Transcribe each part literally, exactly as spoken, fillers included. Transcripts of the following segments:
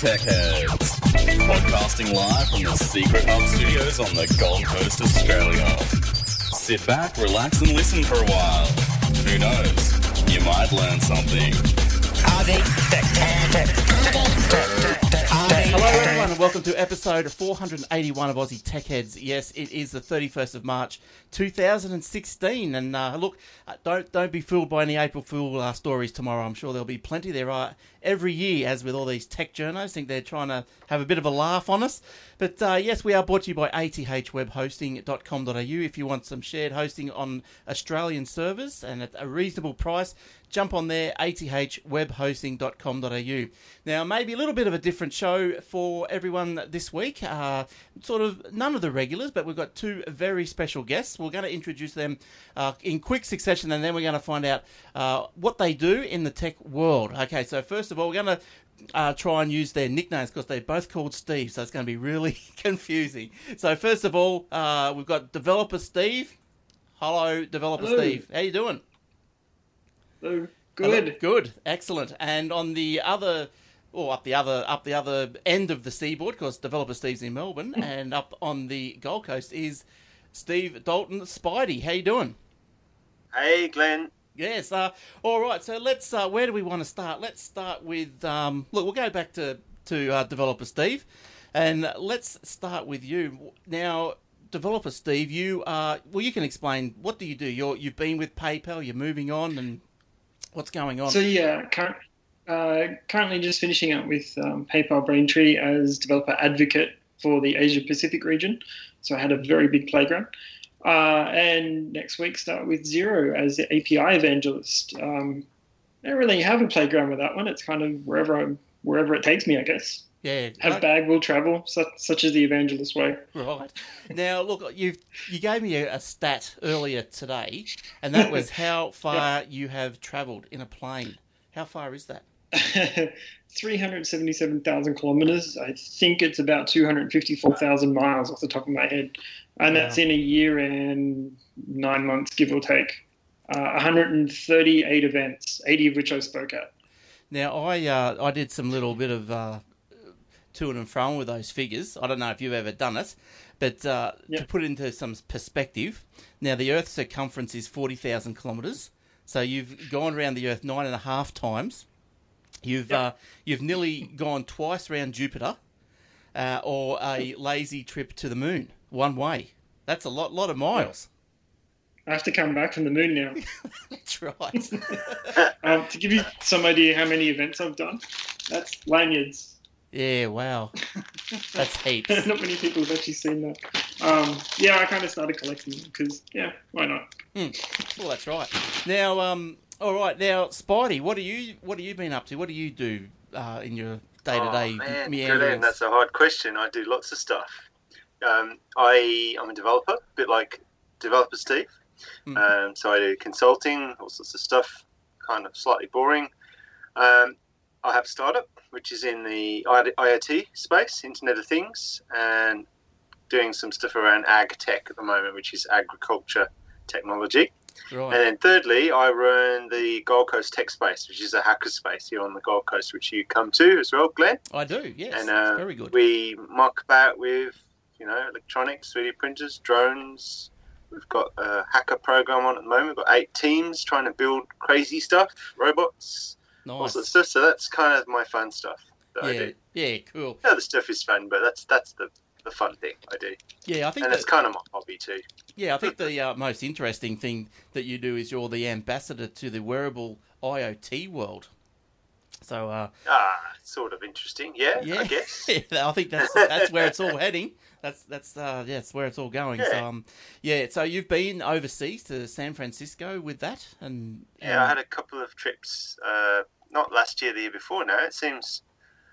Tech Heads. Podcasting live from the Secret Hub Studios on the Gold Coast, Australia. Sit back, relax and listen for a while. Who knows? You might learn something. Hello everyone and welcome to episode four hundred eighty-one of Aussie Tech Heads. Yes, it is the thirty-first of March two thousand sixteen, and uh, look, uh, don't don't be fooled by any April Fool uh, stories tomorrow. I'm sure there'll be plenty. There are every year, as with all these tech journos. I think they're trying to have a bit of a laugh on us. But uh, yes, we are brought to you by a t h web hosting dot com dot a u. If you want some shared hosting on Australian servers and at a reasonable price, jump on there, a t h web hosting dot com dot a u. Now, maybe a little bit of a different show for everyone this week. Uh, sort of none of the regulars, but we've got two very special guests. We're going to introduce them uh, in quick succession, and then we're going to find out uh, what they do in the tech world. Okay, so first of all, we're going to uh, try and use their nicknames because they're both called Steve, so it's going to be really confusing. So first of all, uh, we've got Developer Steve. Hello, Developer Hello. Steve. How you doing? Hello. Good. Hello. Good. Excellent. And on the other, or up the other, up the other end of the seaboard, because Developer Steve's in Melbourne, and up on the Gold Coast is Steve Dalton Spidey. How you doing? Hey, Glenn. Yes. Uh, all right. So let's. Uh, where do we want to start? Let's start with. Um, look, we'll go back to to uh, Developer Steve, and let's start with you now. Developer Steve, you are. Well, you can explain. What do you do? You're you've been with PayPal. You're moving on, and what's going on? So yeah, cur- uh, currently just finishing up with um, PayPal Braintree as developer advocate for the Asia Pacific region. So I had a very big playground. Uh, and next week start with Xero as the A P I evangelist. Um, I don't really have a playground with that one. It's kind of wherever I'm, wherever it takes me, I guess. Yeah, Have right. bag will travel, such, such as the evangelist way. Right. Now, look, you you gave me a, a stat earlier today, and that was how far you have travelled in a plane. How far is that? three hundred seventy-seven thousand kilometres. I think it's about two hundred fifty-four thousand miles off the top of my head. And that's Wow. in a year and nine months, give or take. Uh, one hundred thirty-eight events, eighty of which I spoke at. Now, I uh, I did some little bit of uh, to and fro with those figures. I don't know if you've ever done it, but uh, Yeah. to put it into some perspective, now the Earth's circumference is forty thousand kilometres, so you've gone around the Earth nine and a half times. You've Yep. uh, you've nearly gone twice around Jupiter, uh, or a lazy trip to the moon one way. That's a lot lot of miles. I have to come back from the moon now. That's right. um, to give you some idea how many events I've done, that's lanyards. Yeah, wow. That's heaps. Not many people have actually seen that. Um, yeah, I kind of started collecting them because, yeah, why not? Hmm. Well, that's right. Now, um, all right. Now, Spidey, what are you? What have you been up to? What do you do uh, in your day to day Oh, man, meanderings? Glenn, that's a hard question. I do lots of stuff. Um, I, I'm a developer, a bit like Developer Steve. Mhm. Um, so I do consulting, all sorts of stuff, kind of slightly boring. Um, I have a startup, which is in the IoT space, Internet of Things, and doing some stuff around ag tech at the moment, which is agriculture technology. Right. And then thirdly, I run the Gold Coast Tech Space, which is a hacker space here on the Gold Coast, which you come to as well, Glenn. I do. Yes. and uh, Very good. we muck about with, you know, electronics, three D printers, drones. We've got a hacker program on at the moment. We've got eight teams trying to build crazy stuff, robots, all Nice. sorts of stuff. So that's kind of my fun stuff that I Yeah. do. Yeah. Cool. The other stuff is fun, but that's that's the, the fun thing I do. Yeah. I think. And That, it's kind of my hobby too. yeah. I think the uh, most interesting thing that you do is you're the ambassador to the wearable IoT world. So. Uh, Ah, sort of interesting. Yeah, Yeah, I guess. I think that's that's where it's all heading. That's that's uh, yeah, that's where it's all going. So Yeah. um, yeah. So you've been overseas to San Francisco with that, and, and Yeah, I had a couple of trips, uh, not last year, the year before now. It seems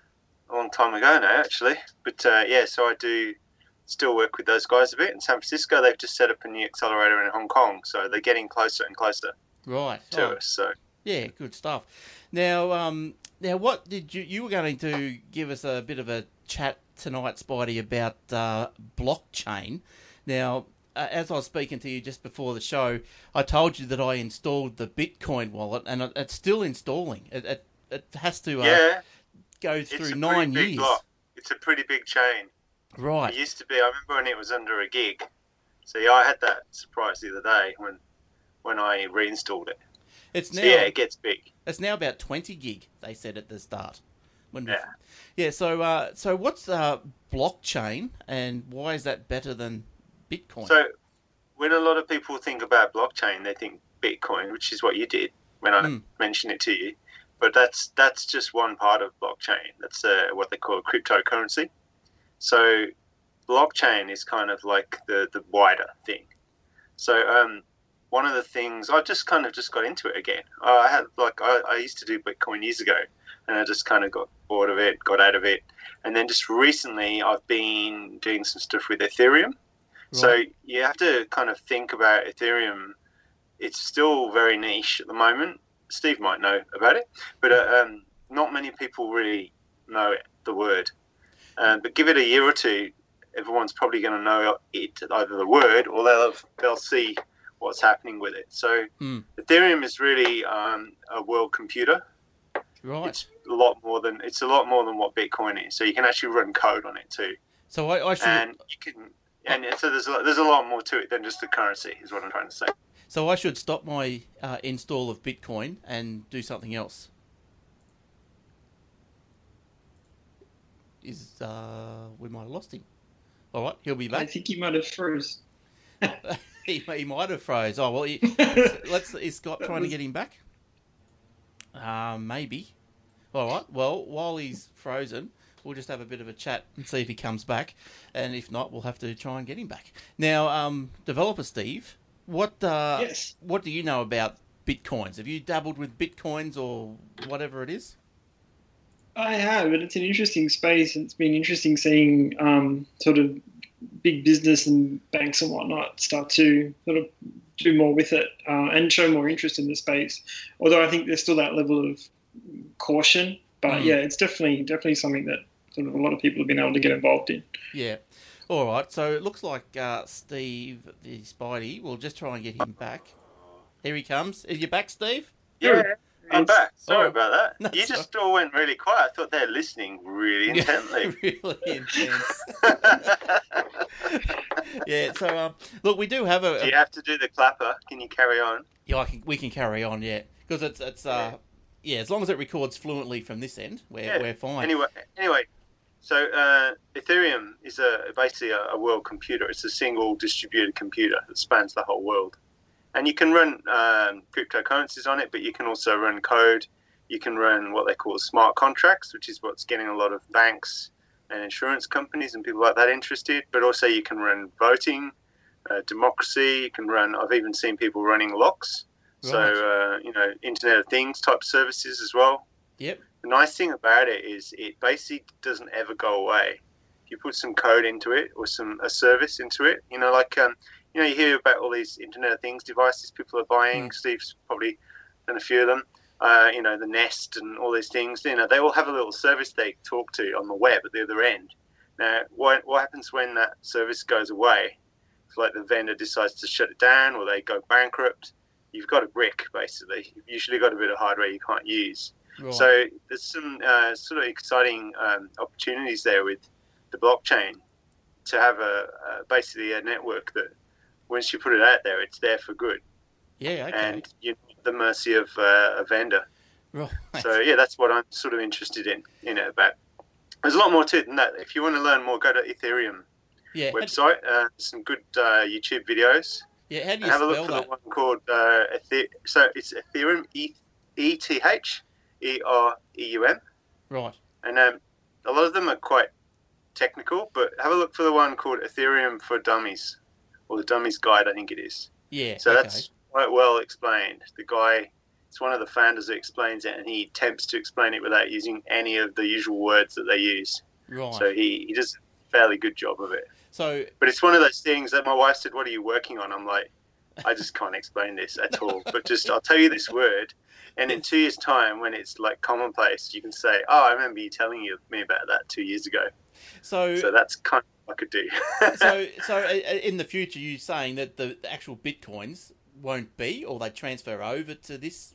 a long time ago now, actually. But uh, yeah, so I do still work with those guys a bit in San Francisco. They've just set up a new accelerator in Hong Kong, so they're getting closer and closer right. to Oh, us. So yeah, good stuff. Now, um, now, what did you you were going to give us a bit of a chat tonight, Spidey, about uh, blockchain. Now, uh, as I was speaking to you just before the show, I told you that I installed the Bitcoin wallet, and it- it's still installing. It it, it has to uh, yeah, goes through it's a nine pretty big years. block. It's a pretty big chain. Right. It used to be. I remember when it was under a gig. So yeah, I had that surprise the other day when when I reinstalled it. It's now. So, yeah, it gets big. It's now about twenty gig. They said at the start. When we, Yeah. Yeah. So, uh, so what's uh, blockchain, and why is that better than Bitcoin? So when a lot of people think about blockchain, they think Bitcoin, which is what you did when I Mm. mentioned it to you. But that's that's just one part of blockchain. That's uh, what they call cryptocurrency. So blockchain is kind of like the, the wider thing. So um, one of the things I just kind of just got into it again. I had like I, I used to do Bitcoin years ago, and I just kind of got bored of it, got out of it, and then just recently I've been doing some stuff with Ethereum. So Right. you have to kind of think about Ethereum. It's still very niche at the moment. Steve might know about it, but uh, um, not many people really know it, the word. Um, but give it a year or two, everyone's probably going to know it, either the word or they'll they'll see what's happening with it. So Mm. Ethereum is really um, a world computer. Right. It's a lot more than it's a lot more than what Bitcoin is. So you can actually run code on it too, So I, I should. and you can. And so there's a, there's a lot more to it than just the currency, is what I'm trying to say. So I should stop my uh, install of Bitcoin and do something else. Is uh, we might have lost him. All right, he'll be I back. think you might have froze. he, he might have froze. Oh well, he, let's. Is Scott That trying to was- get him back? Uh, maybe. All right. Well, while he's frozen, we'll just have a bit of a chat and see if he comes back, and if not, we'll have to try and get him back. Now, um, developer Steve, what uh, Yes. what do you know about Bitcoins? Have you dabbled with Bitcoins or whatever it is? I have, and it's an interesting space. It's been interesting seeing um, sort of big business and banks and whatnot start to sort of do more with it uh, and show more interest in the space. Although I think there's still that level of caution, but Mm. yeah, it's definitely definitely something that sort of a lot of people have been able to get involved in. Yeah. All right. So it looks like uh, Steve, the Spidey, we'll just try and get him back. Here he comes. Are you back, Steve? Yeah, I'm It's- back. Sorry Oh, about that. that's You just all went really quiet. I thought they were listening really intently. really intense. Yeah. So um, look, we do have a. Do you have to do the clapper? Can you carry on? Yeah, I can, we can carry on. Yeah, because it's it's uh, yeah. As long as it records fluently from this end, we're Yeah. we're fine. Anyway, anyway, so uh, Ethereum is a basically a, a world computer. It's a single distributed computer that spans the whole world, and you can run um, cryptocurrencies on it, but you can also run code. You can run what they call smart contracts, which is what's getting a lot of banks and insurance companies and people like that interested. But also you can run voting, uh, democracy. You can run. I've even seen people running locks. So Right. uh, you know, Internet of Things type services as well. Yep. The nice thing about it is it basically doesn't ever go away. If you put some code into it or some a service into it, you know, like um, you know, you hear about all these Internet of Things devices people are buying. Mm. Steve's probably done a few of them. Uh, you know, the Nest and all these things. You know, they all have a little service they talk to on the web at the other end. Now, what what happens when that service goes away? If like the vendor decides to shut it down or they go bankrupt, you've got a brick basically. You've usually got a bit of hardware you can't use. Right. So there's some uh, sort of exciting um, opportunities there with the blockchain to have a, a basically a network that once you put it out there, it's there for good, yeah. Okay. and you're not at the mercy of uh, a vendor. Right. So yeah, that's what I'm sort of interested in. You know, about there's a lot more to it than that. If you want to learn more, go to Ethereum yeah. How, website. Uh, some good uh, YouTube videos. yeah. How do And you have a look spell for that? the one called uh, Ether- so it's Ethereum, E E T H E R E U M, Right. and um, a lot of them are quite technical. But have a look for the one called Ethereum for Dummies, or the Dummies Guide, I think it is. Yeah. So okay. that's quite well explained. The guy, it's one of the founders that explains it, and he attempts to explain it without using any of the usual words that they use. right. So he, he does a fairly good job of it. So But it's one of those things that my wife said, "What are you working on?" I'm like, I just can't explain this at all. But just I'll tell you this word, and in two years' time, when it's like commonplace, you can say, "Oh, I remember you telling you me about that two years ago." so So that's kind of what I could do. so so uh, in the future, you saying that the actual bitcoins won't be, or they transfer over to this?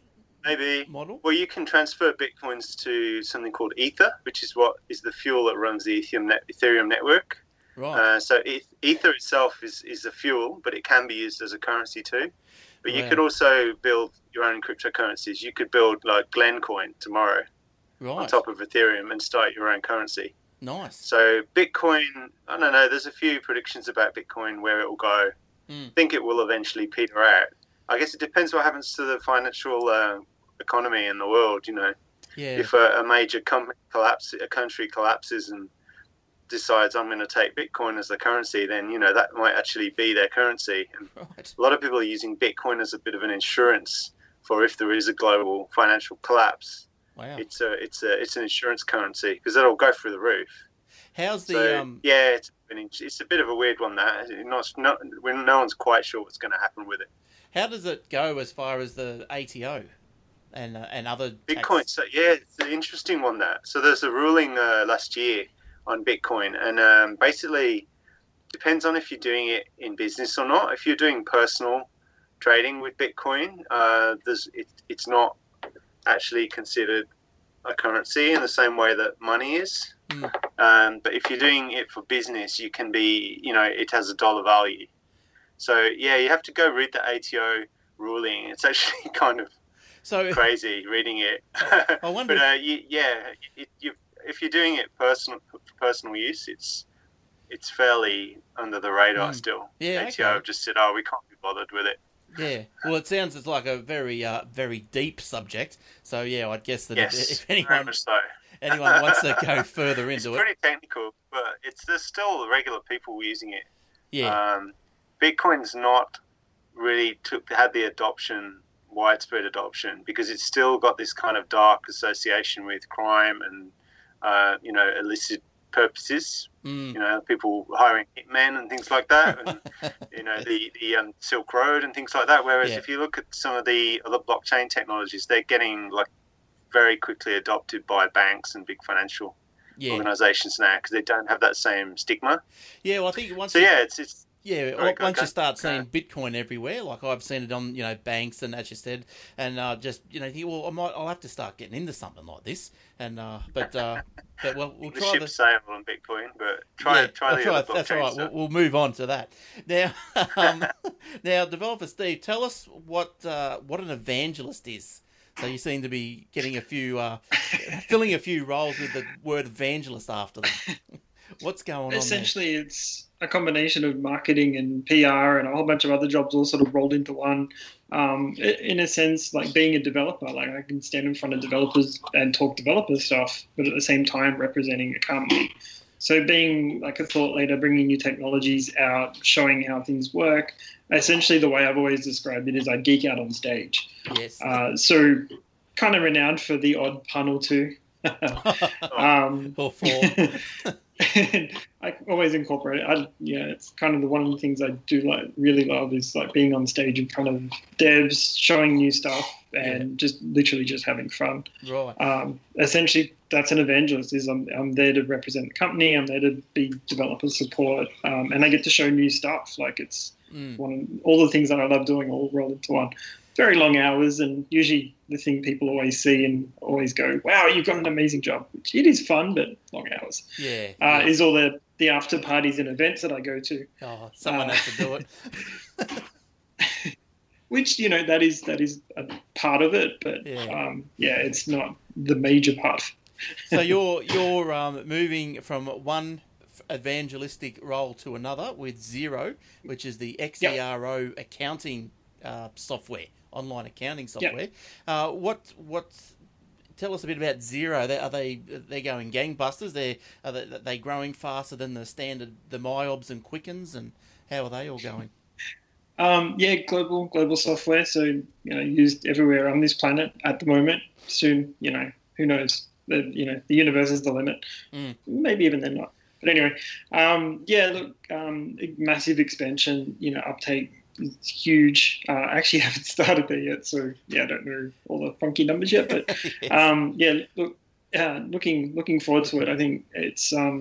maybe. model? Well, you can transfer Bitcoins to something called Ether, which is what is the fuel that runs the Ethereum, net, Ethereum network. Right. Uh, so Ether itself is, is a fuel, but it can be used as a currency too. But you Wow. could also build your own cryptocurrencies. You could build like Glencoin tomorrow Right. on top of Ethereum and start your own currency. Nice. So Bitcoin, I don't know, there's a few predictions about Bitcoin where it will go. Mm. I think it will eventually peter out. I guess it depends what happens to the financial uh, economy in the world, you know. Yeah. If a, a major company collapses, a country collapses and decides I'm going to take Bitcoin as the currency, then, you know, that might actually be their currency. And Right. a lot of people are using Bitcoin as a bit of an insurance for if there is a global financial collapse. Wow. It's a, it's a, it's an insurance currency because it'll go through the roof. How's the So, um? yeah, it's, an, it's a bit of a weird one. That not, not when no one's quite sure what's going to happen with it. How does it go as far as the A T O and uh, and other Bitcoin. tax- So yeah, it's an interesting one. That so there's a ruling uh, last year on Bitcoin, and um, basically depends on if you're doing it in business or not. If you're doing personal trading with Bitcoin, uh, there's it, it's not actually considered a currency in the same way that money is. Mm. Um, but if you're doing it for business, you can be, you know, it has a dollar value. So yeah, you have to go read the A T O ruling. It's actually kind of So crazy reading it. I wonder but if- uh, you, yeah, it, you, if you're doing it personal for personal use, it's it's fairly under the radar Mm. still. Yeah, A T O okay. have just said, oh, we can't be bothered with it. Yeah, well, it sounds it's like a very, uh, very deep subject. So yeah, I'd guess that Yes, if, if very anyone much so. anyone wants to go further It's into it, pretty technical, but it's there's still regular people using it. yeah, Um, Bitcoin's not really took had the adoption, widespread adoption, because it's still got this kind of dark association with crime and uh, you know, illicit purposes. mm, You know, people hiring hitmen and things like that, and you know, the the um, Silk Road and things like that. Whereas Yeah. if you look at some of the other blockchain technologies, they're getting like very quickly adopted by banks and big financial yeah, organizations now because they don't have that same stigma. yeah. Well, I think once So you, yeah, it's it's yeah, Sorry, go- once go- you start go seeing ahead. Bitcoin everywhere, like I've seen it on, you know, banks and as you said, and uh, just you know, think, well, I might, I'll have to start getting into something like this, and uh, but uh, but well, we'll the try ship the. sail on Bitcoin, but try Yeah, try the that's right. other That's blockchain right. We'll, stuff. we'll move on to that now. Um, now, developer Steve, tell us what uh, what an evangelist is. So you seem to be getting a few, uh, filling a few roles with the word evangelist after them. What's going on there? Essentially, it's a combination of marketing and P R and a whole bunch of other jobs all sort of rolled into one. Um, i- in a sense, like being a developer, like I can stand in front of developers and talk developer stuff, but at the same time representing a company. So being like a thought leader, bringing new technologies out, showing how things work. Essentially, the way I've always described it is I geek out on stage. Yes. Uh, so kind of renowned for the odd pun or two. um, or four. and I always incorporate it. I, yeah, it's kind of the one of the things I do like really love is like being on stage in front of devs, showing new stuff, and Yeah. just literally just having fun. Right. Um, essentially, that's an evangelist. Is I'm I'm there to represent the company. I'm there to be developer support, um, and I get to show new stuff. Like it's Mm. one of, all the things that I love doing all rolled into one. Very long hours, and usually the thing people always see and always go, "Wow, you've got an amazing job." Which it is fun, but long hours. Yeah. Uh, yeah. Is all the the after parties and events that I go to, Oh, someone uh, has to do it. which you know that is that is a part of it, but Yeah. um, yeah, it's not the major part. So you're you're um, moving from one f- evangelistic role to another with Xero, which is the X E R O accounting uh, software, online accounting software. Uh, what what? Tell us a bit about Xero. They, are they they're going gangbusters? They are they, are they growing faster than the standard the MyObs and Quickens, and how are they all going? Um, yeah, global global software, so you know used everywhere on this planet at the moment. Soon, you know, who knows? The you know the universe is the limit. Mm. Maybe even then not. But anyway, um, yeah, look, um, massive expansion. You know, uptake is huge. Uh, I actually haven't started there yet, so yeah, I don't know all the funky numbers yet. But Yes. um, yeah, look, uh, looking looking forward to it. I think it's um,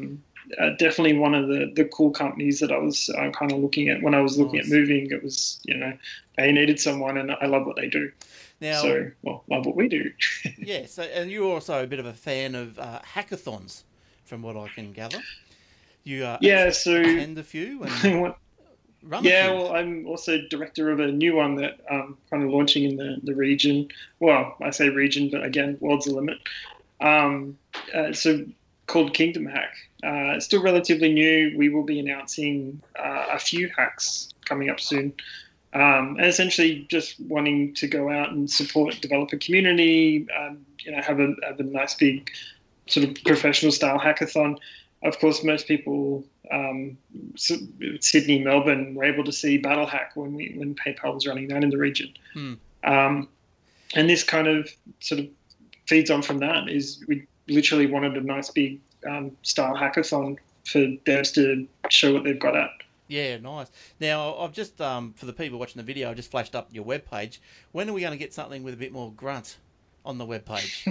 uh, definitely one of the, the cool companies that I was uh, kind of looking at when I was looking Nice. at moving. It was, you know, they needed someone, and I love what they do. Now, So, well, love what we do. yeah, so, and you're also a bit of a fan of uh, hackathons, from what I can gather. You uh, Yeah, so attend a few and What- run yeah, a few. well, I'm also director of a new one that um kind of launching in the, the region. Well, I say region, but again, world's the limit. Um, uh, so called Kingdom Hack. Uh, it's still relatively new. We will be announcing uh, a few hacks coming up soon. Um, and essentially just wanting to go out and support developer community, um, you know, have a, have a nice big sort of professional style hackathon. Of course, most people, um, Sydney, Melbourne, were able to see BattleHack when we when PayPal was running that in the region. Hmm. Um, and this kind of sort of feeds on from that. Is we literally wanted a nice big um, style hackathon for devs to show what they've got at. Yeah, nice. Now, I've just, um, for the people watching the video, I just flashed up your webpage. When are we going to get something with a bit more grunt on the webpage?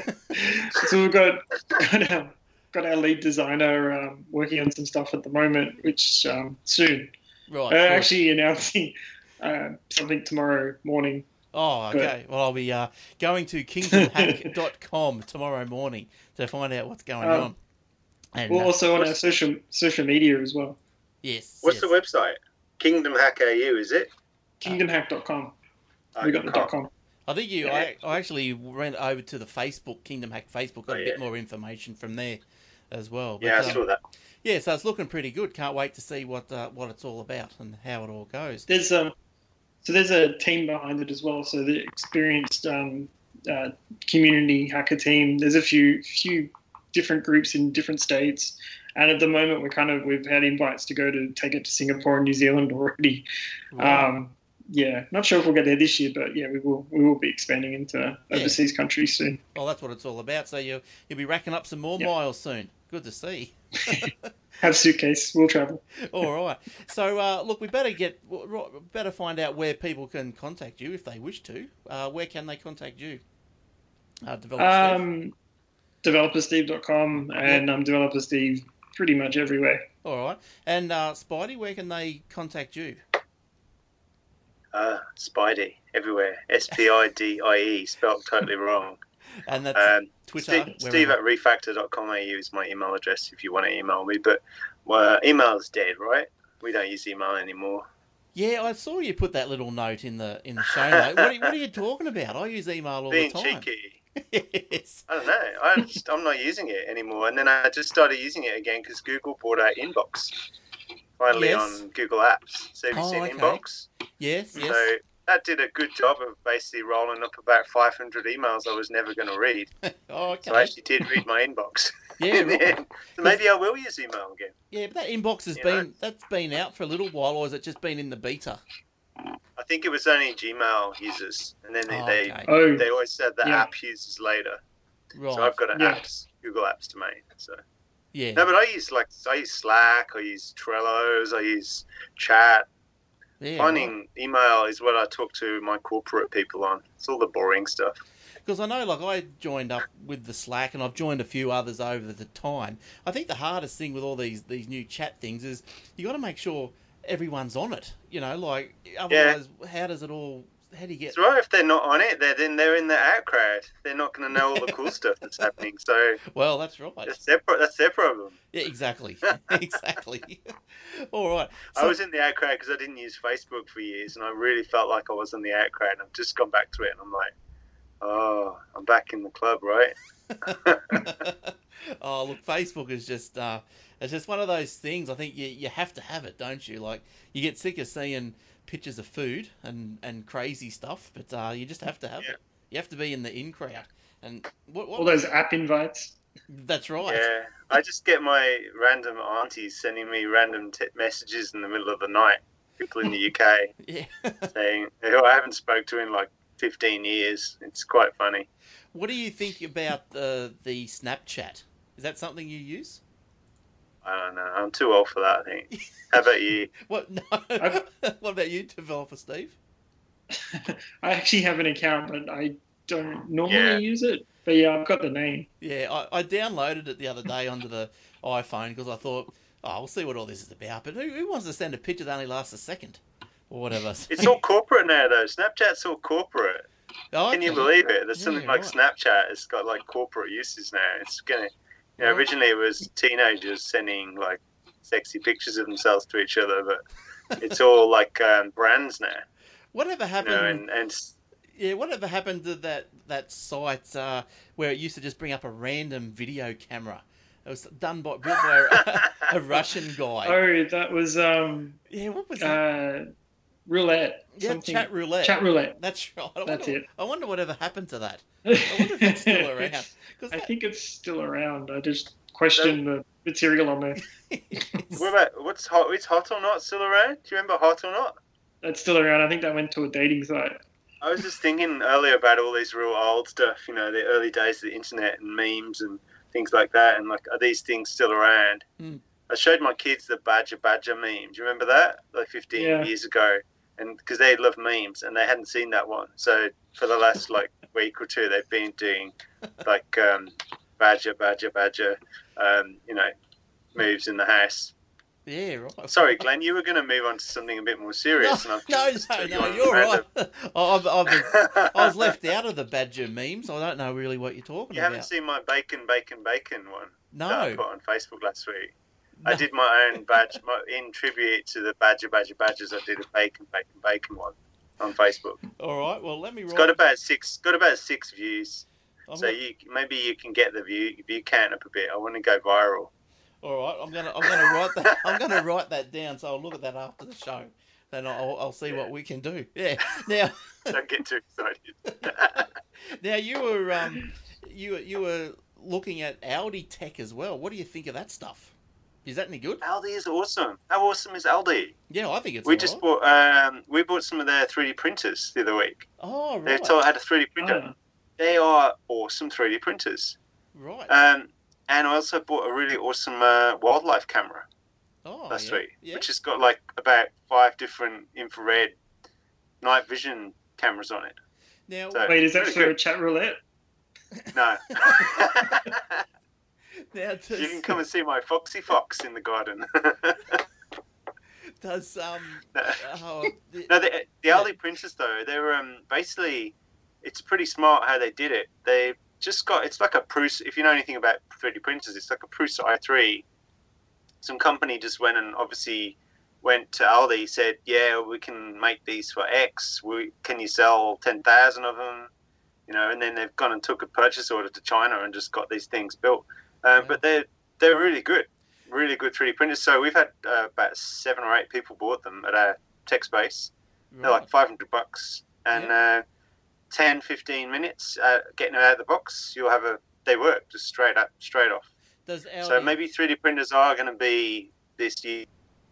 So we've got got our, got our lead designer um, working on some stuff at the moment, which um, soon. Right. Uh, good. actually announcing uh, something tomorrow morning. Oh, okay. Well, I'll be uh, going to kingdom hack dot com tomorrow morning to find out what's going Um, on. And, We're uh, also on our social social media as well. yes. What's yes. the website? Kingdom Hack A U, is it? kingdom hack dot com. Oh, We got the com. dot com. I think you. Yeah. I, I actually went over to the Facebook Kingdom Hack Facebook. Got Oh, a bit yeah. more information from there as well. But, Yeah, I um, saw that. yeah, so it's looking pretty good. Can't wait to see what uh, what it's all about and how it all goes. There's a so there's a team behind it as well. So the experienced um, uh, community hacker team. There's a few few different groups in different states, and at the moment we're kind of we've had invites to go to take it to Singapore and New Zealand already. Wow. Um, yeah, not sure if we'll get there this year, but yeah, we will we will be expanding into overseas countries soon. Well, that's what it's all about. So you you'll be racking up some more Yeah. miles soon. Good to see. Have suitcase, we'll travel. All right. So uh, look, we better get w- better find out where people can contact you if they wish to. Uh, where can they contact you? Uh, developer Steve? Um, developer steve dot com and um, Developer Steve pretty much everywhere. All right. And uh, Spidey, where can they contact you? Uh, Spidey, everywhere. S P I D I E, spelled totally wrong. And that's Um, Twitter. Steve, Steve wherever. at refactor dot com A U is my email address if you want to email me. But well, email's dead, right? We don't use email anymore. Yeah, I saw you put that little note in the in the show note. What are, what are you talking about? I use email all Being the time. cheeky. Yes. I don't know. I just, I'm not using it anymore. And then I just started using it again because Google bought out Inbox. Finally Yes. on Google Apps. So have you Oh, seen okay. Inbox? Yes. Yes. So that did a good job of basically rolling up about five hundred emails I was never going to read. oh, okay. So I actually did read my inbox. Yeah, in the right. end. So maybe I will use email again. Yeah, but that inbox has You been know? that's been out for a little while, or has it just been in the beta? I think it was only Gmail users, and then they Oh, they, okay. Oh, they always said the Yeah. app users later. Right. So I've got an Yeah. apps, Google Apps to make. So yeah. no, but I use like I use Slack, I use Trello's, I use Chat. yeah. Finding email is what I talk to my corporate people on. It's all the boring stuff. Because I know, like, I joined up with the Slack, and I've joined a few others over the time. I think the hardest thing with all these these new chat things is you got to make sure everyone's on it. You know, like otherwise, how does it all? How do you get? It's right if they're not on it, they're then they're in the out crowd. They're not going to know all the cool stuff that's happening. So Well, that's right. that's their pro- that's their problem. Yeah, exactly, exactly. All right. I was in the out crowd because I didn't use Facebook for years, and I really felt like I was in the out crowd. And I've just gone back to it, and I'm like, oh, I'm back in the club, right? Oh, look, Facebook is just uh, it's just one of those things. I think you you have to have it, don't you? Like you get sick of seeing pictures of food and, and crazy stuff, but uh, you just have to have Yeah. it. You have to be in the in crowd. And what, what all those app invites. That's right. Yeah, I just get my random aunties sending me random t- messages in the middle of the night. People in the U K Yeah. saying who I haven't spoke to in like fifteen years. It's quite funny. What do you think about the the Snapchat? Is that something you use? I don't know. I'm too old for that, I think. How about you? What? No. I've- What about you, developer Steve? I actually have an account, but I don't normally Yeah. use it, but yeah, I've got the name. Yeah, I, I downloaded it the other day onto the iPhone because I thought, oh, we'll see what all this is about. But who, who wants to send a picture that only lasts a second or whatever? It's all corporate now, though. Snapchat's all corporate. Oh, Can you okay. believe it? There's Yeah, something like right. Snapchat. It's got like corporate uses now. It's gonna. You know, Right. originally it was teenagers sending like sexy pictures of themselves to each other, but it's all like um, brands now. Whatever You happened? know, and and Yeah, whatever happened to that that site uh, where it used to just bring up a random video camera? It was done by built by a, a Russian guy. Oh, that was um, Yeah, what was that? uh, roulette. Yeah, something. chat roulette. Chat roulette. That's right. I That's wonder, it. I wonder whatever happened to that. I wonder if it's still around. 'Cause I that- think it's still around. I just question the material on there. what about what's hot? Is Hot or Not still around? Do you remember Hot or Not? That's still around. I think that went to a dating site. I was just thinking earlier about all these real old stuff. You know, the early days of the internet and memes and things like that. And like, are these things still around? Hmm. I showed my kids the Badger Badger meme. Do you remember that? Like fifteen Yeah. years ago. And because they love memes and they hadn't seen that one. So for the last like week or two, they've been doing like um, Badger, Badger, Badger, um, you know, moves in the house. Yeah, right. Sorry, Glenn, you were going to move on to something a bit more serious. No, and I've no, just no, took you no, on you're random- right. I've, I've been, I was left out of the Badger memes. I don't know really what you're talking You about. haven't seen my bacon, bacon, bacon one that I No. put on Facebook last week. No. I did my own badge my, in tribute to the Badger, Badger, Badgers. I did a bacon, bacon, bacon one on Facebook. All right. Well, let me. It's write- got about six, got about six views. I'm So gonna- you maybe you can get the view view count up a bit. I want to go viral. All right. I'm gonna. I'm gonna write that. I'm gonna write that down. So I'll look at that after the show. Then I'll, I'll see what we can do. Yeah. Now. Don't get too excited. Now you were um, you were you were looking at Audi tech as well. What do you think of that stuff? Is that any good? Aldi is awesome. How awesome is Aldi? Yeah, I think it's. We all just right. bought um, we bought some of their three D printers the other week. Oh They right. told, had a three D printer. Ah, They are awesome three D printers. Right. Um, and I also bought a really awesome uh, wildlife camera oh last yeah. week, Yeah. which has got like about five different infrared night vision cameras on it. Now. So- wait, is that Really for good. chat roulette? No. Now does, You can come and see my foxy fox in the garden. does um. no, Oh, the- no, the, the Aldi printers though, they're um, basically, it's pretty smart how they did it. They just got, it's like a Prusa, if you know anything about three D printers, it's like a Prusa i three. Some company just went and obviously went to Aldi, said, yeah, we can make these for X. We, can you sell ten thousand of them? You know, and then they've gone and took a purchase order to China and just got these things built. Um, Yeah. But they're, they're really good, really good three D printers. So we've had uh, about seven or eight people bought them at our tech space. They're right. like five hundred bucks. And uh, ten, fifteen minutes uh, getting it out of the box, you'll have a, they work just straight up, straight off. Does Audi, So maybe three D printers are going to be this year.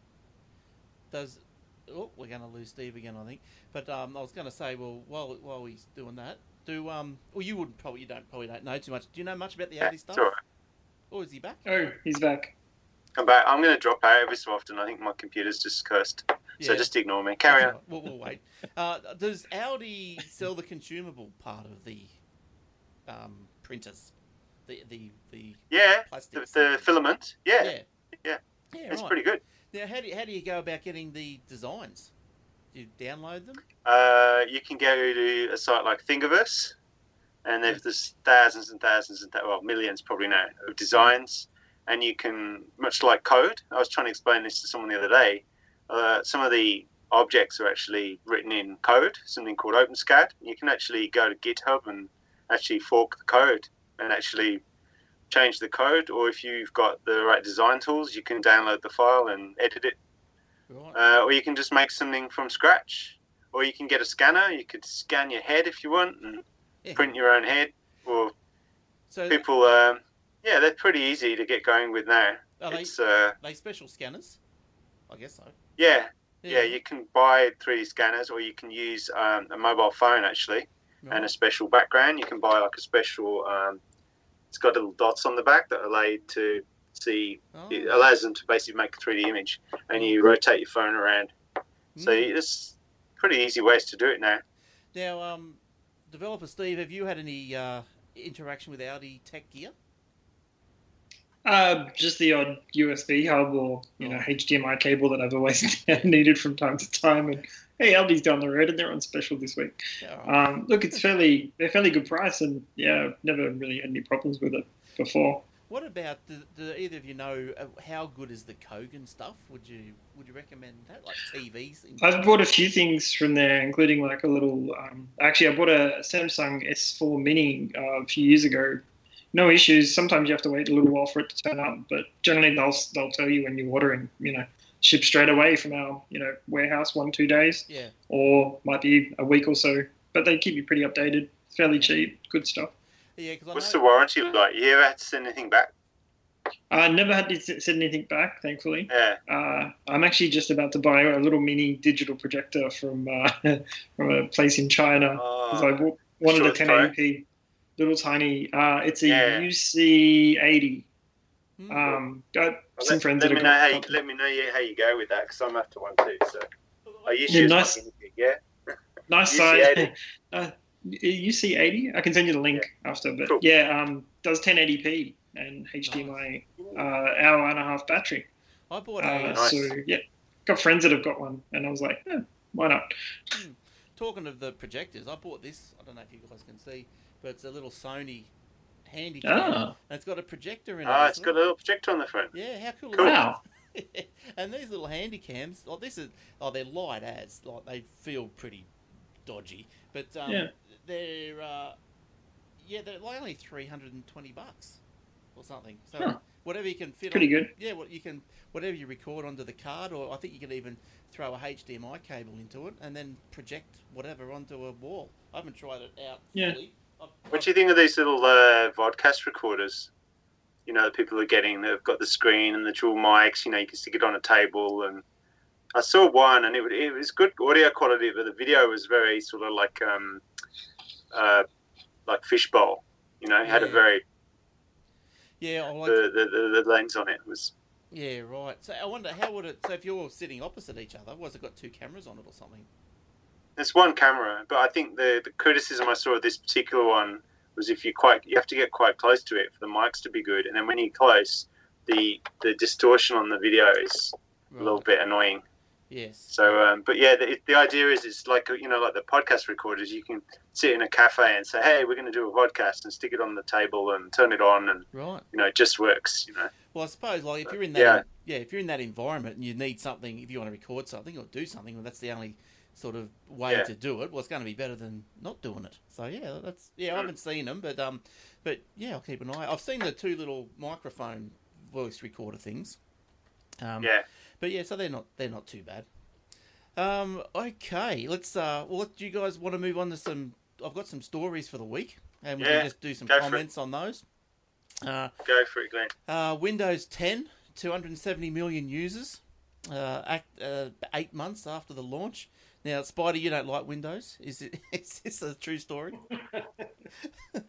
does oh we're going to lose Steve again, I think. But um, I was going to say, well, while while he's doing that, do um, well, you wouldn't probably you don't probably don't know too much. Do you know much about the Yeah, Audi it's stuff? all right. Or is he back? Oh, he's back. I'm back. I'm going to drop out every so often. I think my computer's just cursed. So Yeah. just ignore me. Carry That's on. all right. We'll, we'll wait. Uh, does Audi sell the consumable part of the um, printers? The the the Yeah, the, plastics. the filament. Yeah, yeah. yeah. Yeah, it's right. pretty good. Now, how do you, how do you go about getting the designs? Do you download them? Uh, you can go to a site like Thingiverse, and there's, there's thousands and thousands and th- well millions probably now of designs, and you can, much like code. I was trying to explain this to someone the other day. Uh, some of the objects are actually written in code, something called OpenSCAD. You can actually go to GitHub and actually fork the code and actually change the code, or if you've got the right design tools, you can download the file and edit it. Right. Uh, or you can just make something from scratch. Or you can get a scanner. You could scan your head if you want and Yeah. print your own head. Or So people, um, yeah, they're pretty easy to get going with now. are they, It's, uh, they special scanners? I guess so. yeah, yeah, you can buy three D scanners, or you can use um, a mobile phone actually, Right. and a special background. You can buy like a special. Um, it's got little dots on the back that allow you to see. Oh. It allows them to basically make a three D image, and you rotate your phone around. So Mm. it's pretty easy ways to do it now. Now, um, developer Steve, have you had any uh, interaction with Audi tech gear? Uh, just the odd U S B hub or you know H D M I cable that I've always needed from time to time. And hey, Aldi's down the road and they're on special this week. Yeah, right. Um, look, it's fairly they're fairly good price, and yeah, I've never really had any problems with it before. What about, do, do either of you know uh, how good is the Kogan stuff? Would you would you recommend that, like T Vs? I've bought a few things from there, including like a little. Um, actually, I bought a Samsung S four Mini uh, a few years ago. No issues. Sometimes you have to wait a little while for it to turn up, but generally they'll they'll tell you when you're ordering. You know, ship straight away from our you know warehouse, one two days. Yeah. Or might be a week or so, but they keep you pretty updated. Fairly cheap, good stuff. Yeah, because What's know... the warranty like? You ever had to send anything back? I never had to send anything back, thankfully. Yeah. Uh, I'm actually just about to buy a little mini digital projector from uh, from a place in China because Oh, I w- wanted sure a it's ten eighty p, little tiny. Uh, it's a Yeah. U C eighty. Hmm. Um, got Well, some let, friends let that me have know got how a you, couple- let me know you- how you go with that because I'm after one too. So I used Yeah, to use nice. my guinea pig, yeah. nice U C size. eighty. uh, U C eighty. I can send you the link after, but Cool. yeah, um, does ten eighty p and H D M I uh, hour and a half battery. I bought a Uh, Nice. So yeah, got friends that have got one, and I was like, eh, why not? talking of the projectors. I bought this. I don't know if you guys can see, but it's a little Sony Handycam, Ah. and it's got a projector in Ah, it. it's as got a well. little projector on the front. Yeah, how cool, Cool. is Wow. that? And these little handy cams, like this is, oh, they're light as, like they feel pretty dodgy, but um, Yeah. they're, uh, yeah, they're like only three hundred and twenty bucks or something. So Huh. whatever you can fit, Pretty on, good. Yeah, what you can, whatever you record onto the card, or I think you can even throw a H D M I cable into it and then project whatever onto a wall. I haven't tried it out Yeah. fully. I've, What do you think of these little uh, vodcast recorders? You know, that people are getting. They've got the screen and the dual mics. You know, you can stick it on a table. And I saw one, and it, it was good audio quality, but the video was very sort of like um, uh, like fishbowl. You know, it had a Yeah. very yeah, I like the, the, the, the lens on it was. Yeah, right. So I wonder how would it? So if you're sitting opposite each other, was it got two cameras on it or something? It's one camera, but I think the, the criticism I saw of this particular one was if you quite you have to get quite close to it for the mics to be good, and then when you're close, the the distortion on the video is a little bit annoying. Yes. So, um, but yeah, the, the idea is it's like you know, like the podcast recorders. You can sit in a cafe and say, "Hey, we're going to do a podcast," and stick it on the table and turn it on, and Right. you know, it just works. You know. Well, I suppose like if you're in that Yeah. yeah, if you're in that environment and you need something, if you want to record something or do something, well, that's the only sort of way Yeah. to do it. Well, it's going to be better than not doing it. So yeah, that's yeah. I haven't seen them, but um, but yeah, I'll keep an eye. I've seen the two little microphone voice recorder things. Um, Yeah. But yeah, so they're not they're not too bad. Um, okay, let's uh, well, do you guys want to move on to some? I've got some stories for the week, and we Yeah, can just do some go for it. comments on those. Uh, Go for it, Glenn. uh, Windows ten, two hundred seventy million users, uh, act, uh, eight months after the launch. Now, Spidey, you don't like Windows. Is it? Is this a true story? Oh,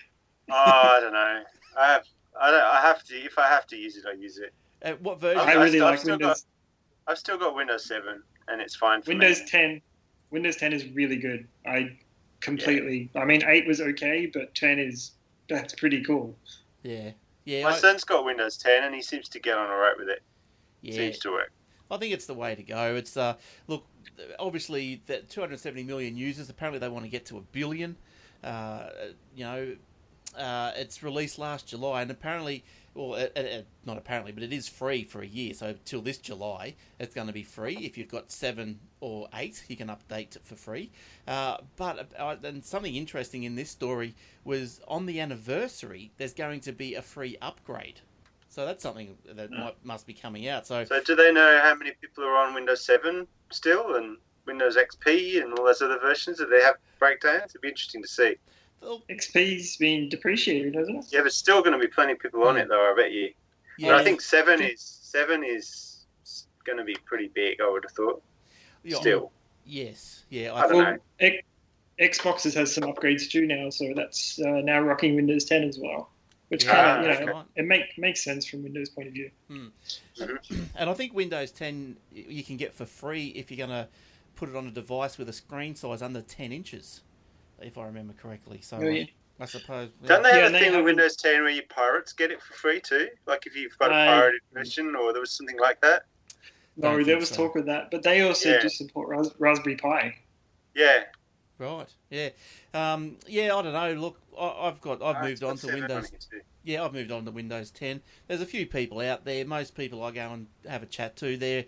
I don't know. I have, I, don't, I have to. If I have to use it, I use it. Uh, what version? I I've really still- I've like still Windows. I've still got Windows seven, and it's fine for Windows me. ten. Windows ten is really good. I completely. I mean, eight was okay, but ten is that's pretty cool. Yeah, yeah, My I, son's got Windows ten, and he seems to get on all right with it. yeah. Seems to work. I think it's the way to go. It's uh, look, obviously that two hundred seventy million users. Apparently, they want to get to a billion. Uh, you know, uh, it's released last July, and apparently, well, it, it, not apparently, but it is free for a year. So till this July, it's going to be free. If you've got seven or eight, you can update for free. Uh, but uh, and something interesting in this story was on the anniversary, there's going to be a free upgrade. So that's something that might, must be coming out. So So, do they know how many people are on Windows seven still, and Windows X P, and all those other versions? Do they have breakdowns? It'd be interesting to see. well, X P's been depreciated, hasn't it? Yeah, but still going to be plenty of people on it, though. I bet you. yeah, But I think seven is seven is going to be pretty big. I would have thought. yeah, Still, yes, yeah. I I don't think, know. X- Xboxes has some upgrades too now, so that's uh, now rocking Windows ten as well, which Yeah, kind of you that's know right. it make makes sense from Windows' point of view. And I think Windows ten you can get for free if you're going to put it on a device with a screen size under ten inches. if I remember correctly. So Oh, yeah. I, I suppose. Don't they Yeah, have and a they thing with have- Windows ten where you pirates get it for free too? Like if you've got a Uh, pirated version, or there was something like that. No, Don't there think was so. talk of that, but they also Yeah. do support Ras- Raspberry Pi. Yeah. Right. Yeah. Um, yeah. I don't know. Look, I, I've got. I've Uh, moved it's on got to seven Windows. here too. Yeah, I've moved on to Windows ten. There's a few people out there. Most people I go and have a chat to, they're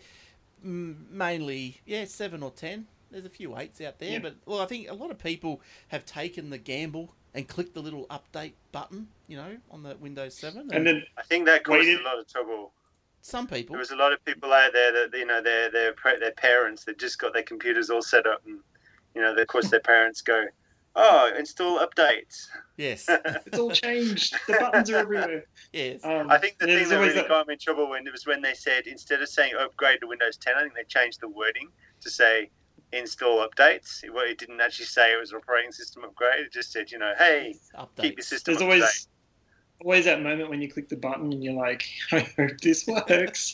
mm, mainly yeah seven or ten. There's a few eights out there, Yeah. but well, I think a lot of people have taken the gamble and clicked the little update button, you know, on the Windows seven. And, And then I think that caused Waited- a lot of trouble. some people, There was a lot of people out there that you know their their pre- their parents that just got their computers all set up, and you know, of course, their parents go, "Oh, install updates." yes, it's all changed. The buttons are everywhere. yes, Um, I think the there's thing that always really that- got me in trouble when it was when they said instead of saying upgrade to Windows ten, I think they changed the wording to say install updates. It, well, it didn't actually say it was an operating system upgrade. It just said, you know, hey, keep your updates. system There's up to date. always always that moment when you click the button and you're like, I hope this works.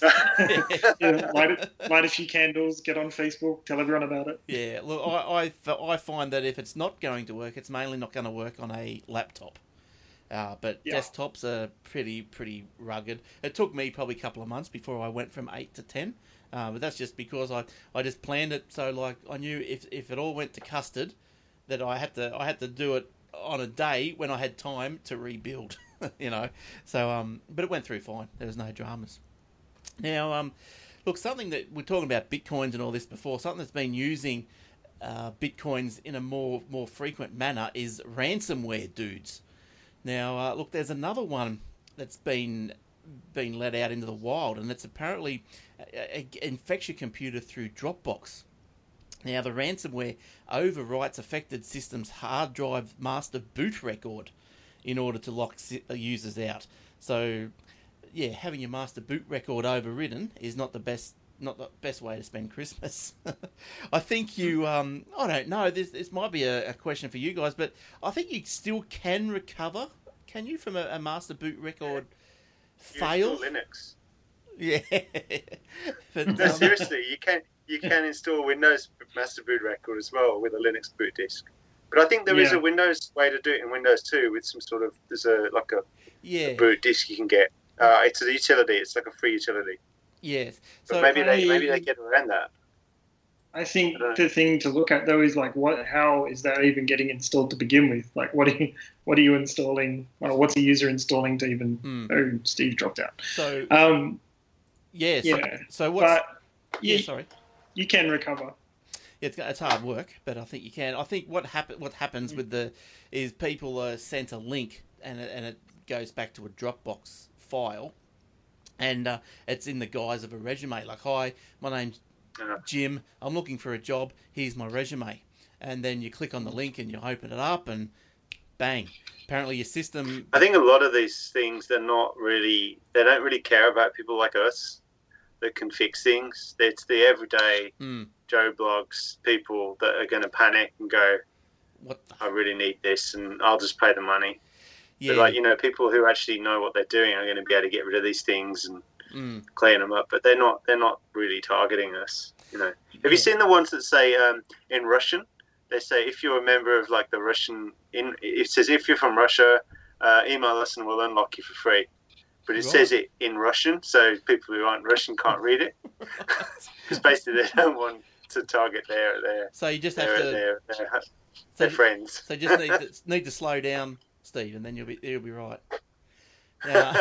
You know, light, it, light a few candles, get on Facebook, tell everyone about it. Yeah, look, I, I, I find that if it's not going to work, it's mainly not going to work on a laptop. Uh, but Yeah. desktops are pretty pretty rugged. It took me probably a couple of months before I went from eight to ten. Uh, but that's just because I, I just planned it so like I knew if, if it all went to custard, that I had to I had to do it on a day when I had time to rebuild. You know, so um, but it went through fine. There was no dramas. Now um, look, something that we're talking about Bitcoins and all this before. Something that's been using uh, Bitcoins in a more more frequent manner is ransomware dudes. Now uh, look, there's another one that's been been let out into the wild, and it's apparently uh, infects your computer through Dropbox. Now the ransomware overwrites affected system's hard drive master boot record in order to lock users out. So, yeah, having your master boot record overridden is not the best not the best way to spend Christmas. I think you, um, I don't know, this this might be a, a question for you guys, but I think you still can recover, can you, from a, a master boot record You fail? install Linux. Yeah. But, No, um, seriously, you can you can install Windows Master Boot Record as well with a Linux boot disk. But I think there is Yeah. a Windows way to do it in Windows two with some sort of there's a like a, yeah, a boot disk you can get. Uh, it's a utility. It's like a free utility. yes. But So maybe they I- maybe they get around that. I think I don't know. the thing to look at though is like, what? How is that even getting installed to begin with? Like, what are you, what are you installing? Or what's a user installing to even? Hmm. Oh, Steve dropped out. so Um, yeah, so, yeah, so what's but yeah, you, sorry. you can recover. It's, it's hard work, but I think you can. I think what happen what happens with the is people are sent a link and it, and it goes back to a Dropbox file, and uh, it's in the guise of a resume. Like, hi, my name's Uh-huh. Jim. I'm looking for a job. Here's my resume, and then you click on the link and you open it up, and bang! Apparently, your system. I think a lot of these things they're not really they don't really care about people like us that can fix things. It's the everyday Hmm, Joe blogs people that are going to panic and go, what? The, I really need this, and I'll just pay the money. yeah. But like you know, people who actually know what they're doing are going to be able to get rid of these things and mm, clean them up. But they're not. They're not really targeting us. You know. Have yeah. you seen the ones that say um, in Russian? They say if you're a member of like the Russian, in it says if you're from Russia, uh, email us and we'll unlock you for free. But it Right. says it in Russian, so people who aren't Russian can't read it because basically they don't want to target their their So you just have their, to. their, their, so, their friends. so you just need to, need to slow down, Steve, and then you'll be you'll be right. Now,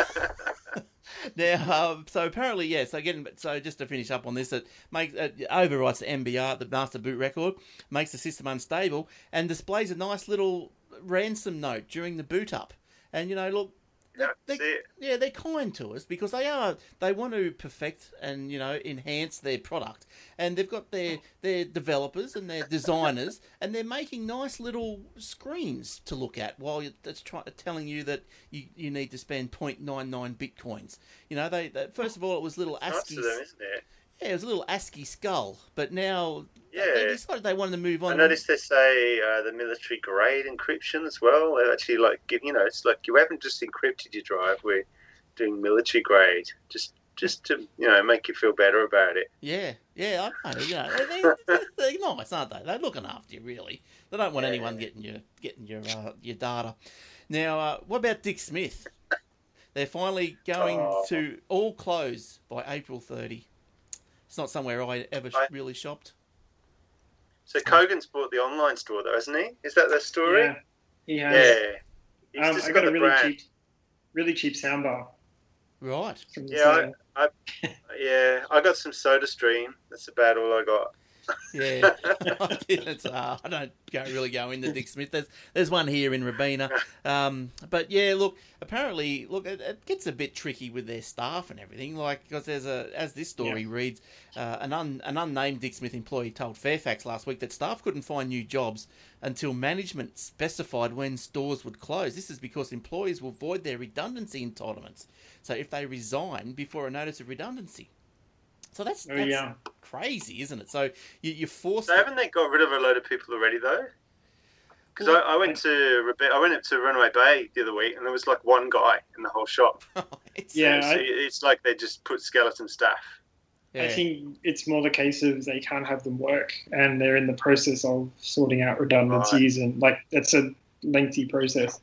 now, um, so apparently, yeah. So again, so just to finish up on this, it makes it overwrites the M B R, the master boot record, makes the system unstable, and displays a nice little ransom note during the boot up. And you know, look, they, That's they, it. yeah, they're kind to us because they are. They want to perfect and you know enhance their product, and they've got their their developers and their designers, and they're making nice little screens to look at while you, that's try, telling you that you, you need to spend zero point nine nine bitcoins. You know, they, they first of all it was little Nice ASCII. of them, isn't it? Yeah, it was a little ASCII skull, but now Yeah. they decided they wanted to move on. I noticed they say uh, the military grade encryption as well. They actually like give you know it's like you haven't just encrypted your drive. We're doing military grade. Just just to you know make you feel better about it. Yeah, yeah, I know. You know, they're, they're, they're nice, aren't they? They're looking after you, really. They don't want Yeah. anyone getting your getting your uh, your data. Now, uh, what about Dick Smith? They're finally going Oh. to all close by April thirtieth. It's not somewhere I ever sh- I- really shopped. So Kogan's bought the online store, though, hasn't he? Is that the story? Yeah, he has. Yeah. He's Um, just I got, got the a really brand. cheap, really cheap soundbar Right. from the Yeah, sale. I, yeah, I got some Soda Stream. That's about all I got. Yeah, I didn't. Uh, I don't go, really go into Dick Smith. There's there's one here in Rabina, um, but yeah, look. Apparently, look, it, it gets a bit tricky with their staff and everything. Like, because there's a, as this story Yeah. reads, uh, an un, an unnamed Dick Smith employee told Fairfax last week that staff couldn't find new jobs until management specified when stores would close. This is because employees will void their redundancy entitlements. So if they resign before a notice of redundancy. So that's, Oh, that's yeah. crazy, isn't it? So you, you're forced. So haven't they got rid of a load of people already, though? Because Well, I, I went to Rebe- I went up to Runaway Bay the other week, and there was like one guy in the whole shop. it's, Yeah, So I- it's like they just put skeleton staff. yeah. I think it's more the case of they can't have them work, and they're in the process of sorting out redundancies, and like that's a lengthy process.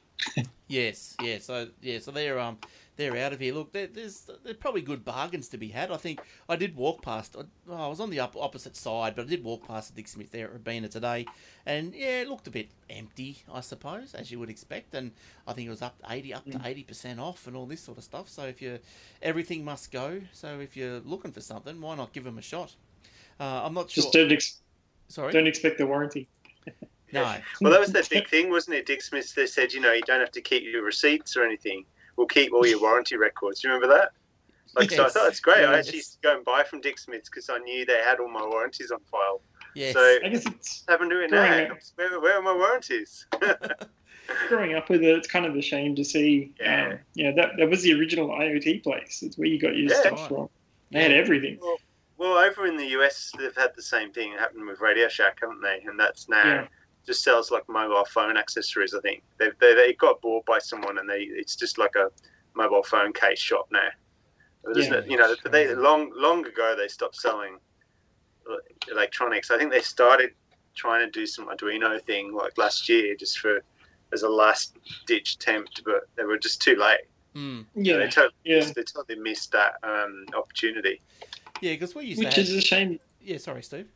Yes, yeah. So yeah, so they're um they're out of here. Look, there, there's there's probably good bargains to be had. I think I did walk past. I, oh, I was on the up, opposite side, but I did walk past the Dick Smith there at Rabina today, and yeah, it looked a bit empty, I suppose, as you would expect. And I think it was up eighty up to eighty percent off and all this sort of stuff. So if you everything must go. So if you're looking for something, why not give them a shot? Uh, I'm not sure. Just don't ex- Sorry, don't expect the warranty. no. Well, that was their big thing, wasn't it? Dick Smith, they said, you know, you don't have to keep your receipts or anything. We'll keep all your warranty records. Do you remember that? Like, so I Yes. thought that's great. I Yeah, actually used to go and buy from Dick Smith's because I knew they had all my warranties on file. Yes. So I guess it's I haven't doing Growing that. up- Where, where are my warranties? growing up with it. It's kind of a shame to see. Yeah. Um, yeah, that that was the original I O T place. It's where you got your Yeah. stuff Right. from. They had everything. Well, over in the U S, they've had the same thing happen with Radio Shack, haven't they? And that's now Yeah. just sells like mobile phone accessories. I think they they they got bought by someone, and they it's just like a mobile phone case shop now. There's Yeah. no- you know, they long long ago they stopped selling electronics. I think they started trying to do some Arduino thing like last year, just for as a last ditch attempt, but they were just too late. Mm. Yeah, They totally, yeah. missed, they totally missed that um, opportunity. Yeah, because we used Which to is have... a shame. Yeah, sorry, Steve.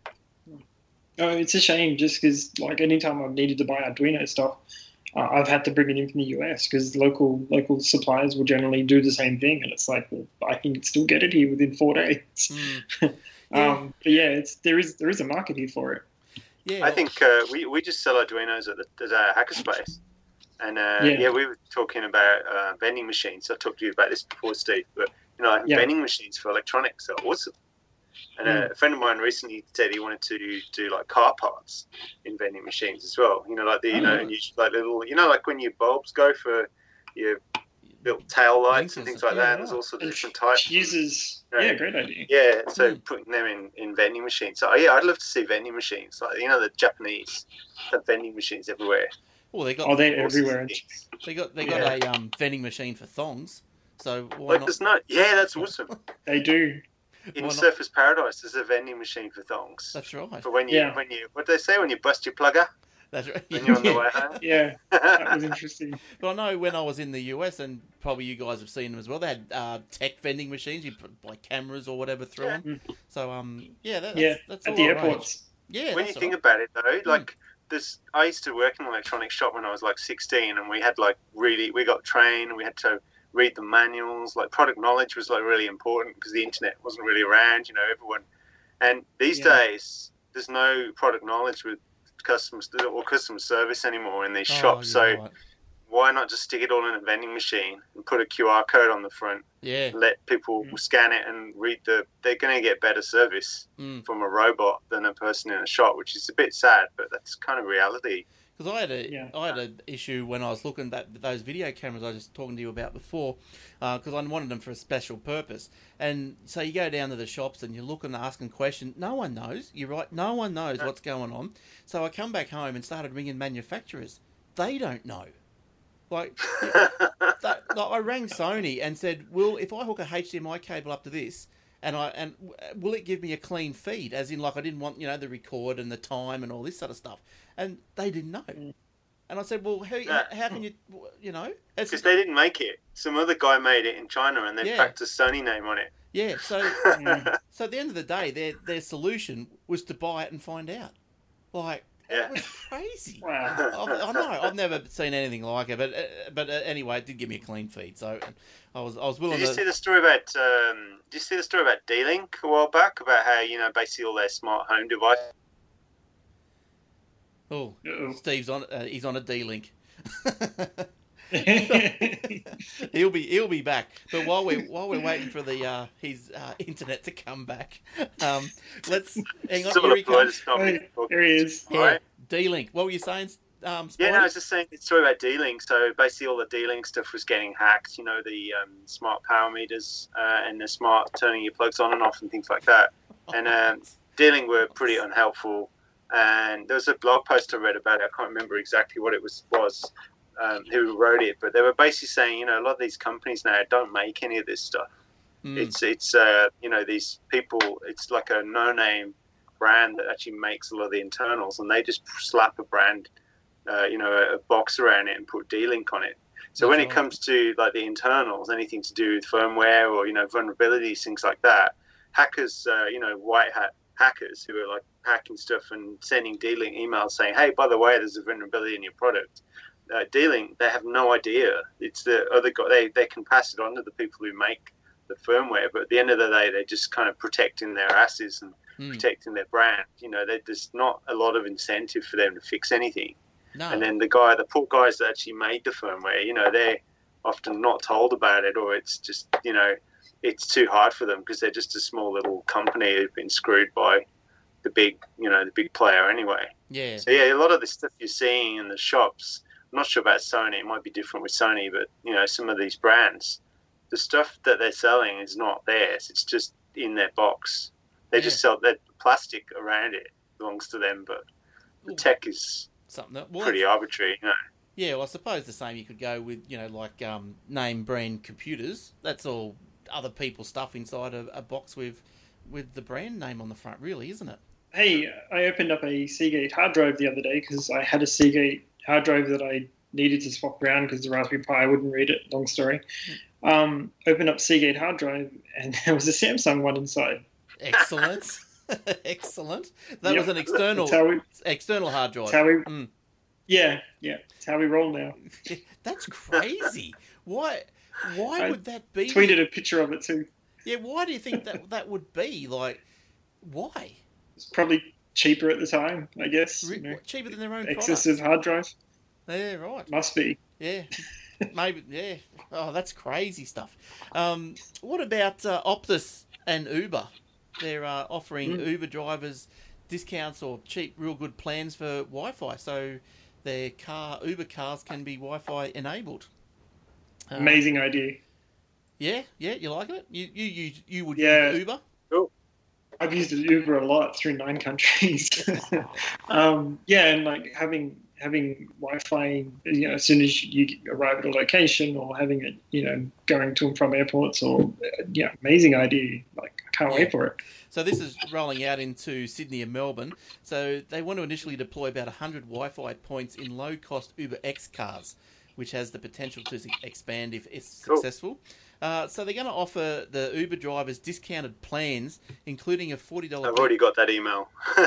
Oh, it's a shame just because, like, anytime I've needed to buy Arduino stuff, uh, I've had to bring it in from the U S because local local suppliers will generally do the same thing, and it's like, well, I can still get it here within four days. Mm. Yeah. Um, but yeah, it's there is there is a market here for it. Yeah, I think uh, we, we just sell Arduinos at the at our hackerspace. And uh, yeah. Yeah. we were talking about uh, vending machines. I talked to you about this before, Steve. But you know, Yeah. vending machines for electronics are awesome. And uh, Mm. a friend of mine recently said he wanted to do like car parts in vending machines as well. You know, like the you know, Oh. and you, like little, you know, like when your bulbs go for your little tail lights and Blinkers, things like yeah, that. And there's right. all sorts of And different types. Fuses, Right. yeah, great idea. Yeah, so Mm. putting them in, in vending machines. So yeah, I'd love to see vending machines. Like you know, the Japanese have vending machines everywhere. well, they got Oh, they're All sorts of everywhere. things. they got they got a um, vending machine for thongs. So why Like not? there's no, yeah, that's awesome. They do. In Why not? Surfers Paradise, there's a vending machine for thongs. That's right. For when you, Yeah. when you, what do they say when you bust your plugger That's right. when you're on the way home? Yeah, that was interesting. But I know when I was in the U S, and probably you guys have seen them as well. They had uh, tech vending machines. You put like cameras or whatever through Yeah. them. So um, yeah, that, that's, Yeah, that's at all the right. airports. Yeah, when you that's think all about it though, like this, I used to work in an electronics shop when I was like sixteen, and we had like really, we got trained, and we had to read the manuals. Like product knowledge was like really important because the internet wasn't really around. You know, everyone. And these Yeah. days, there's no product knowledge with customer or customer service anymore in these right. shops. Oh, So you're right. why not just stick it all in a vending machine and put a Q R code on the front? yeah, Let people Mm. scan it and read the. They're going to get better service mm. from a robot than a person in a shop, which is a bit sad, but that's kind of reality. Because I had a Yeah. I had an issue when I was looking at those video cameras I was just talking to you about before, because I wanted them for a special purpose. And so you go down to the shops and you're looking, asking questions. No one knows. You're right. No one knows what's going on. So I come back home and started ringing manufacturers. They don't know. Like, that, like, I rang Sony and said, "Will if I hook a H D M I cable up to this, and I and will it give me a clean feed? As in, like, I didn't want you know the record and the time and all this sort of stuff." And they didn't know. And I said, "Well, how, Yeah. how can you, you know?" It's- Because they didn't make it. Some other guy made it in China, and they Yeah. packed a Sony name on it. Yeah, so so at the end of the day, their their solution was to buy it and find out. Like, Yeah. it was crazy. Wow. I, I know, I've never seen anything like it, but uh, but uh, anyway, it did give me a clean feed, so I was I was willing Did you to. see the story about? Um, did you see the story about D-Link a while back about how you know basically all their smart home devices? Oh, Uh-oh. Steve's on. Uh, he's on a D-Link. he'll be he'll be back. But while we while we're waiting for the uh, his uh, internet to come back, um, let's hang on. Some Here of he the providers comes. told me. Oh, there he is. Yeah, Right. D-Link. What were you saying? Um, Yeah, no, I Spidey? was just saying the story about D-Link. So basically, all the D-Link stuff was getting hacked. You know, the um, smart power meters uh, and the smart turning your plugs on and off and things like that. And um, D-Link were pretty unhelpful. And there was a blog post I read about it. I can't remember exactly what it was. Was um, who wrote it? But they were basically saying, you know, a lot of these companies now don't make any of this stuff. Mm. It's it's uh, you know these people. It's like a no-name brand that actually makes a lot of the internals, and they just slap a brand, uh, you know, a, a box around it and put D-Link on it. So That's when right. it comes to like the internals, anything to do with firmware or you know vulnerabilities, things like that, hackers, uh, you know, white hat hackers who are like hacking stuff and sending D-Link emails saying, "Hey, by the way, there's a vulnerability in your product." Uh, D-Link, they have no idea. It's the other guy. They they can pass it on to the people who make the firmware, but at the end of the day, they're just kind of protecting their asses and Mm. protecting their brand. You know, there's not a lot of incentive for them to fix anything. No. And then the guy, the poor guys that actually made the firmware, you know, they're often not told about it, or it's just, you know, it's too hard for them because they're just a small little company who've been screwed by the big, you know, the big player anyway. Yeah. So yeah, a lot of the stuff you're seeing in the shops, I'm not sure about Sony, it might be different with Sony, but, you know, some of these brands, the stuff that they're selling is not theirs. It's just in their box. They Yeah. just sell that plastic around it belongs to them, but the Ooh. tech is Something that, well, pretty that's- arbitrary. You know? yeah, well, I suppose the same you could go with, you know, like um, name brand computers. That's all other people's stuff inside a, a box with with the brand name on the front, really, isn't it? Hey, I opened up a Seagate hard drive the other day because I had a Seagate hard drive that I needed to swap around because the Raspberry Pi wouldn't read it. Long story. Um, opened up Seagate hard drive and there was a Samsung one inside. Excellent. Excellent. That Yep. was an external That's how we, external hard drive. that's how we, Mm. yeah, yeah. That's how we roll now. That's crazy. Why? Why I would that be? Tweeted a picture of it too. Yeah. Why do you think that that would be? Like, why? It's probably cheaper at the time, I guess. Re- You know, cheaper than their own excessive product. hard drive Yeah. Right. must be. Yeah. Maybe. Yeah. Oh, that's crazy stuff. Um, what about uh, Optus and Uber? They're uh, offering Mm. Uber drivers discounts or cheap, real good plans for Wi-Fi, so their car Uber cars can be Wi-Fi enabled. Uh, Amazing idea. Yeah, yeah, you like it? You you you, you would Yeah. use Uber? I've used Uber a lot through nine countries. um, yeah, and like having having Wi-Fi, you know, as soon as you arrive at a location, or having it, you know, going to and from airports, or yeah, amazing idea. Like I can't Yeah. wait for it. So this is rolling out into Sydney and Melbourne. So they want to initially deploy about one hundred Wi-Fi points in low-cost Uber X cars, which has the potential to expand if it's Cool. successful. Uh, so they're going to offer the Uber drivers discounted plans, including a forty dollars... I've already got that email.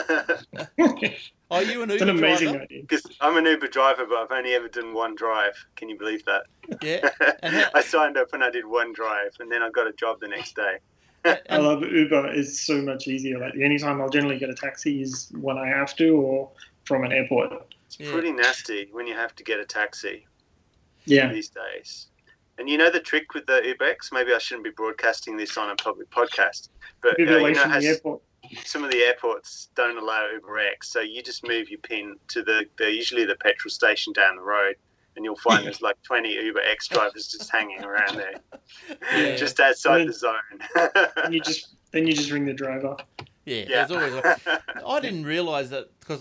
Are you an It's Uber an amazing driver? idea. Because I'm an Uber driver, but I've only ever done one drive. Can you believe that? Yeah. And how- I signed up and I did one drive, and then I got a job the next day. I and- love Uber. It's so much easier. Like the only time I'll generally get a taxi is when I have to, or from an airport. It's Yeah. pretty nasty when you have to get a taxi Yeah. these days. And you know the trick with the UberX? Maybe I shouldn't be broadcasting this on a public podcast, but uh, Uber you away know from how the airport. some of the airports don't allow UberX, so you just move your pin to the, the usually the petrol station down the road, and you'll find there's like twenty UberX drivers just hanging around there, Yeah. just outside And the zone. And you just then you just ring the driver. yeah, yeah. there's always... A, I didn't realise that, because I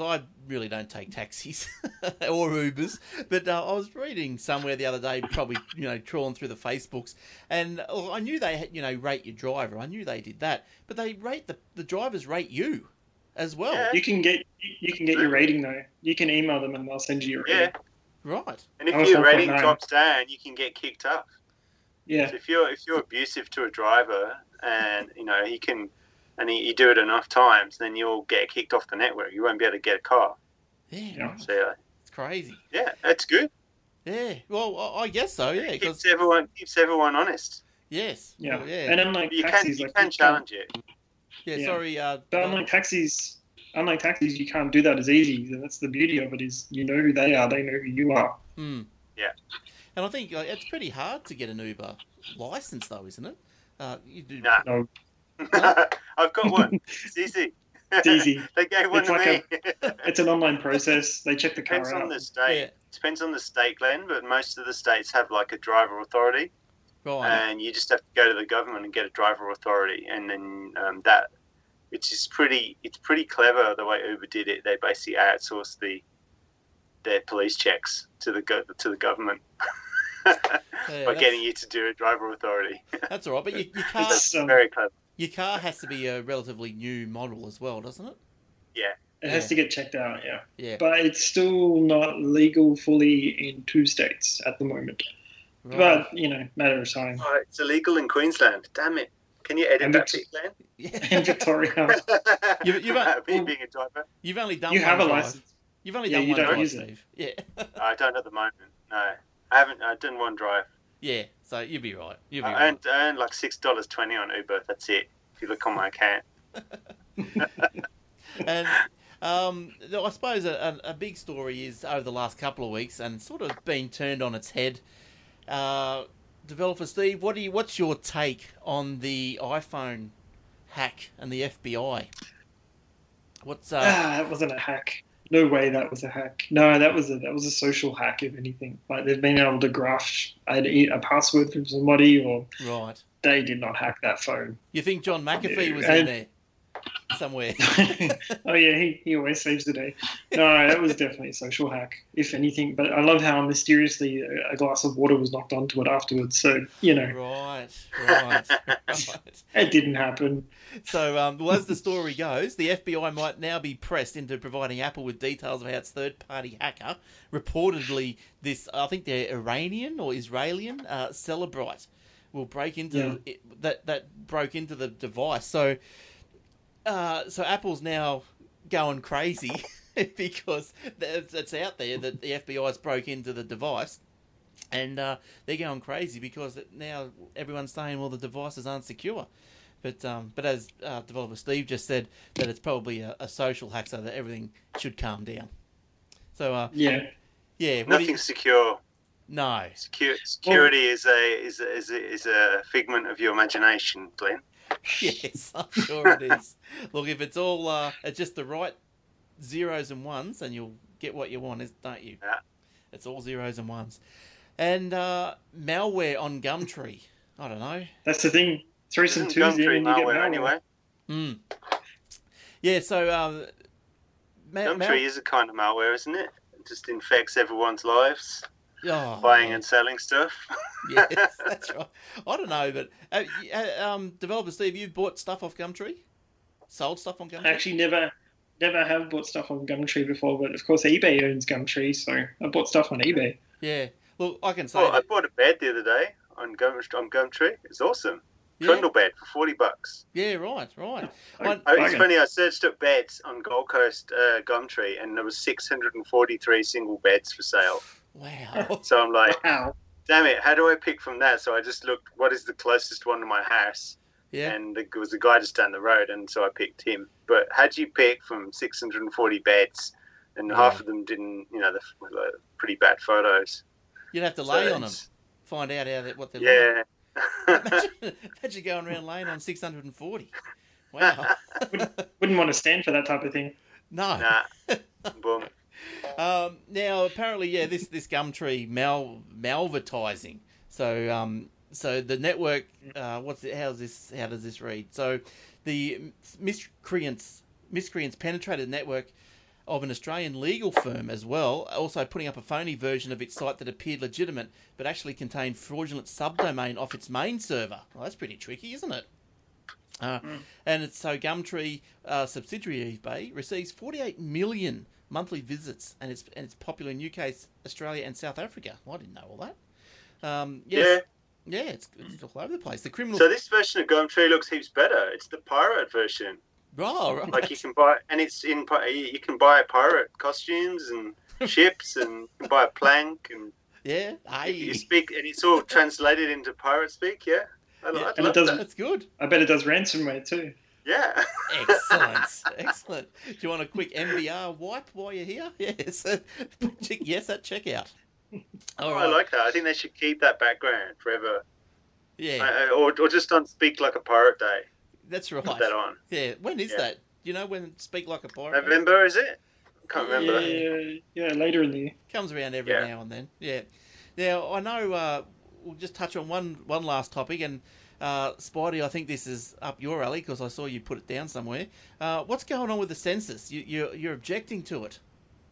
really don't take taxis or Ubers, but uh, I was reading somewhere the other day, probably, you know, trawling through the Facebooks, and oh, I knew they had, you know, rate your driver. I knew they did that, but they rate the the drivers rate you as well. Yeah. You can get you can get your rating though. You can email them and they'll send you your rating. Yeah. Right. And if I was your one point rating nine. drops down, you can get kicked off. Yeah. So if you're if you're abusive to a driver, and you know he can, and he, you do it enough times, then you'll get kicked off the network. You won't be able to get a car. Yeah. Yeah. Right. So yeah, It's crazy. yeah, that's good. Yeah. Well, I I guess so. Yeah. It Because keeps everyone keeps everyone honest. yes. Yeah. Well, yeah. And unlike But you can taxis, you like can you challenge it. yeah. yeah. Sorry. Uh, But unlike taxis, unlike taxis, you can't do that as easy. That's the beauty of it. Is you know who they are, they know who you are. Hmm. Yeah. And I think like, it's pretty hard to get an Uber license, though, isn't it? Uh, you do. Nah. No, I've got one. It's easy. it's easy. They gave one It's to like me. It's an online process. They check the car Depends out. on the state. Yeah. Depends on the state, Glenn. But most of the states have like a driver authority, Right. and you just have to go to the government and get a driver authority, and then um, that, which is pretty. It's pretty clever the way Uber did it. They basically outsourced the their police checks to the go- to the government Yeah, by that's- getting you to do a driver authority. That's all right, but your, your car It's, um, Very clever. your car has to be a relatively new model as well, doesn't it? Yeah. It has Yeah. to get checked out, yeah. Yeah. But it's still not legal fully in two states at the moment. Right. But, you know, matter of time. Oh, it's illegal in Queensland. Damn it. Can you edit And that it's- bit, Glenn? Yeah. In Victoria, You- you've got- Me being a driver. You've only done you one have a drive. license. You've only Yeah, done you one don't drive, use it. Steve. Yeah. I don't at the moment. No, I haven't. I've done one drive. Yeah. So you'll be right. You'll be I right. earned, I earned like six dollars twenty on Uber. That's it. If you look on my account. And um, I suppose a, a, a big story is over the last couple of weeks and sort of been turned on its head. Uh, developer Steve, what do you? What's your take on the iPhone hack and the F B I? What's uh? Ah, that wasn't a hack. No way that was a hack. No, that was a that was a social hack, if anything. Like they've been able to graft a, a password from somebody, or Right. they did not hack that phone. You think John McAfee was in And- there somewhere? Oh yeah, he, he always saves the day. No, that was definitely a social hack, if anything. But I love how mysteriously a, a glass of water was knocked onto it afterwards. So you know, Right. Right. Right. it didn't happen. So, um, well, as the story goes, the F B I might now be pressed into providing Apple with details of how its third-party hacker, reportedly this, I think they're Iranian or Israeli, uh, Celebrite, will break into Yeah. it, that that broke into the device. So, uh, so Apple's now going crazy because it's it's out there that the F B I's broke into the device. And uh, they're going crazy because now everyone's saying, well, the devices aren't secure. But um, but as uh, developer Steve just said, that it's probably a, a social hack, so that everything should calm down. So uh, Yeah, yeah, what do Nothing you, secure. no, Secure, security is a is a, is a is a figment of your imagination, Glenn. yes, I'm sure it is. Look, if it's all uh, it's just the right zeros and ones, then you'll get what you want, is don't you? Yeah. It's all zeros and ones. And uh, malware on Gumtree. I don't know. that's the thing. Throw some Isn't twos in Gumtree and you get malware malware. anyway? Mm. Yeah, so um, ma- Gumtree mal- is a kind of malware, isn't it? It just infects everyone's lives, oh, buying man. and selling stuff. Yes, that's right. I don't know, but uh, uh, um, developer Steve, you've bought stuff off Gumtree, sold stuff on Gumtree. I actually never, never have bought stuff on Gumtree before, but of course eBay owns Gumtree, so I bought stuff on eBay. Yeah. Look, I can say Oh, I that. bought a bed the other day on Gum on Gumtree. It's awesome. Yeah, Trundle bed for forty bucks. yeah, right, right. I- One- Oh, it's Bargain. funny. I searched up beds on Gold Coast uh, Gumtree, and there was six hundred and forty-three single beds for sale. wow. So I'm like, Wow. damn it! How do I pick from that? So I just looked. What is the closest one to my house? Yeah. And there was a guy just down the road, and so I picked him. But how'd you pick from six hundred and forty beds, and Yeah. half of them didn't? You know, the uh, pretty bad photos. You'd have to So lay on them, it's- find out how that what they're like. Yeah. Imagine, imagine going around laying on six hundred and forty. Wow. Wouldn't want to stand for that type of thing. No. Nah. Boom. Um, now, apparently, yeah, this this Gumtree mal malvertising. So, um, so the network. Uh, what's it? How's this? How does this read? So, the miscreants miscreants penetrated the network of an Australian legal firm as well, also putting up a phony version of its site that appeared legitimate but actually contained fraudulent subdomain off its main server. Well, that's pretty tricky, isn't it? Uh, mm. And it's, so Gumtree, uh, subsidiary of eBay, receives forty-eight million monthly visits, and it's and it's popular in U K, Australia, and South Africa. Well, I didn't know all that. Um, yes, yeah, yeah, it's, it's all over the place. The criminal. So this version of Gumtree looks heaps better. It's the pirate version. Oh, right. Like you can buy, and it's in you can buy pirate costumes and ships, and you can buy a plank, and yeah, aye. you speak, and it's all translated into pirate speak. Yeah, I, yeah. I and it does. that. That's good. I bet it does ransomware too. Yeah. Excellent, excellent. Do you want a quick M B R wipe while you're here? Yes, yes, at checkout. All right. I like that. I think they should keep that background forever. Yeah, uh, or or just on Speak Like a Pirate Day. That's right. Put that on. Yeah. When is yeah. that? Do you know when Speak Like a Pirate? November, is it? I can't remember. Yeah, yeah, later in the year. Comes around every yeah. now and then. Yeah. Now I know. Uh, we'll just touch on one one last topic, and uh, Spidey, I think this is up your alley because I saw you put it down somewhere. Uh, what's going on with the census? You, you're you're objecting to it.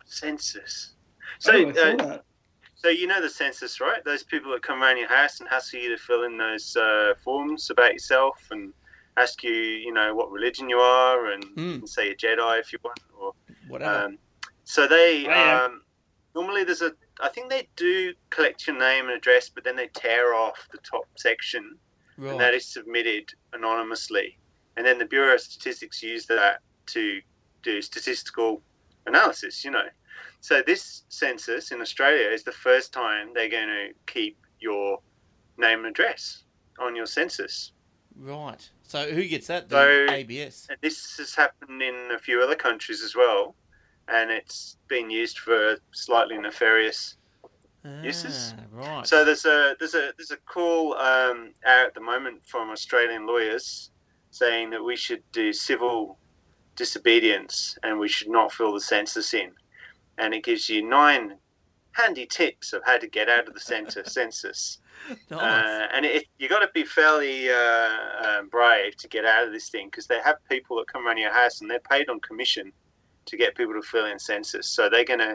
Census. So. Oh, I saw uh, that. So you know the census, right? Those people that come around your house and hassle you to fill in those uh, forms about yourself and ask you, you know, what religion you are and, mm. and say a Jedi if you want, or whatever. Um, so they oh, yeah. um, normally there's a. I think they do collect your name and address, but then they tear off the top section, right. and that is submitted anonymously, and then the Bureau of Statistics use that to do statistical analysis. You know. So this census in Australia is the first time they're going to keep your name and address on your census. Right. So who gets that? The so, A B S. And this has happened in a few other countries as well, and it's been used for slightly nefarious ah, uses. Right. So there's a there's a there's a call um, out at the moment from Australian lawyers saying that we should do civil disobedience and we should not fill the census in. And it gives you nine handy tips of how to get out of the center census. Nice. Uh, and it, you got to be fairly uh, uh, brave to get out of this thing because they have people that come around your house and they're paid on commission to get people to fill in census. So they're going to,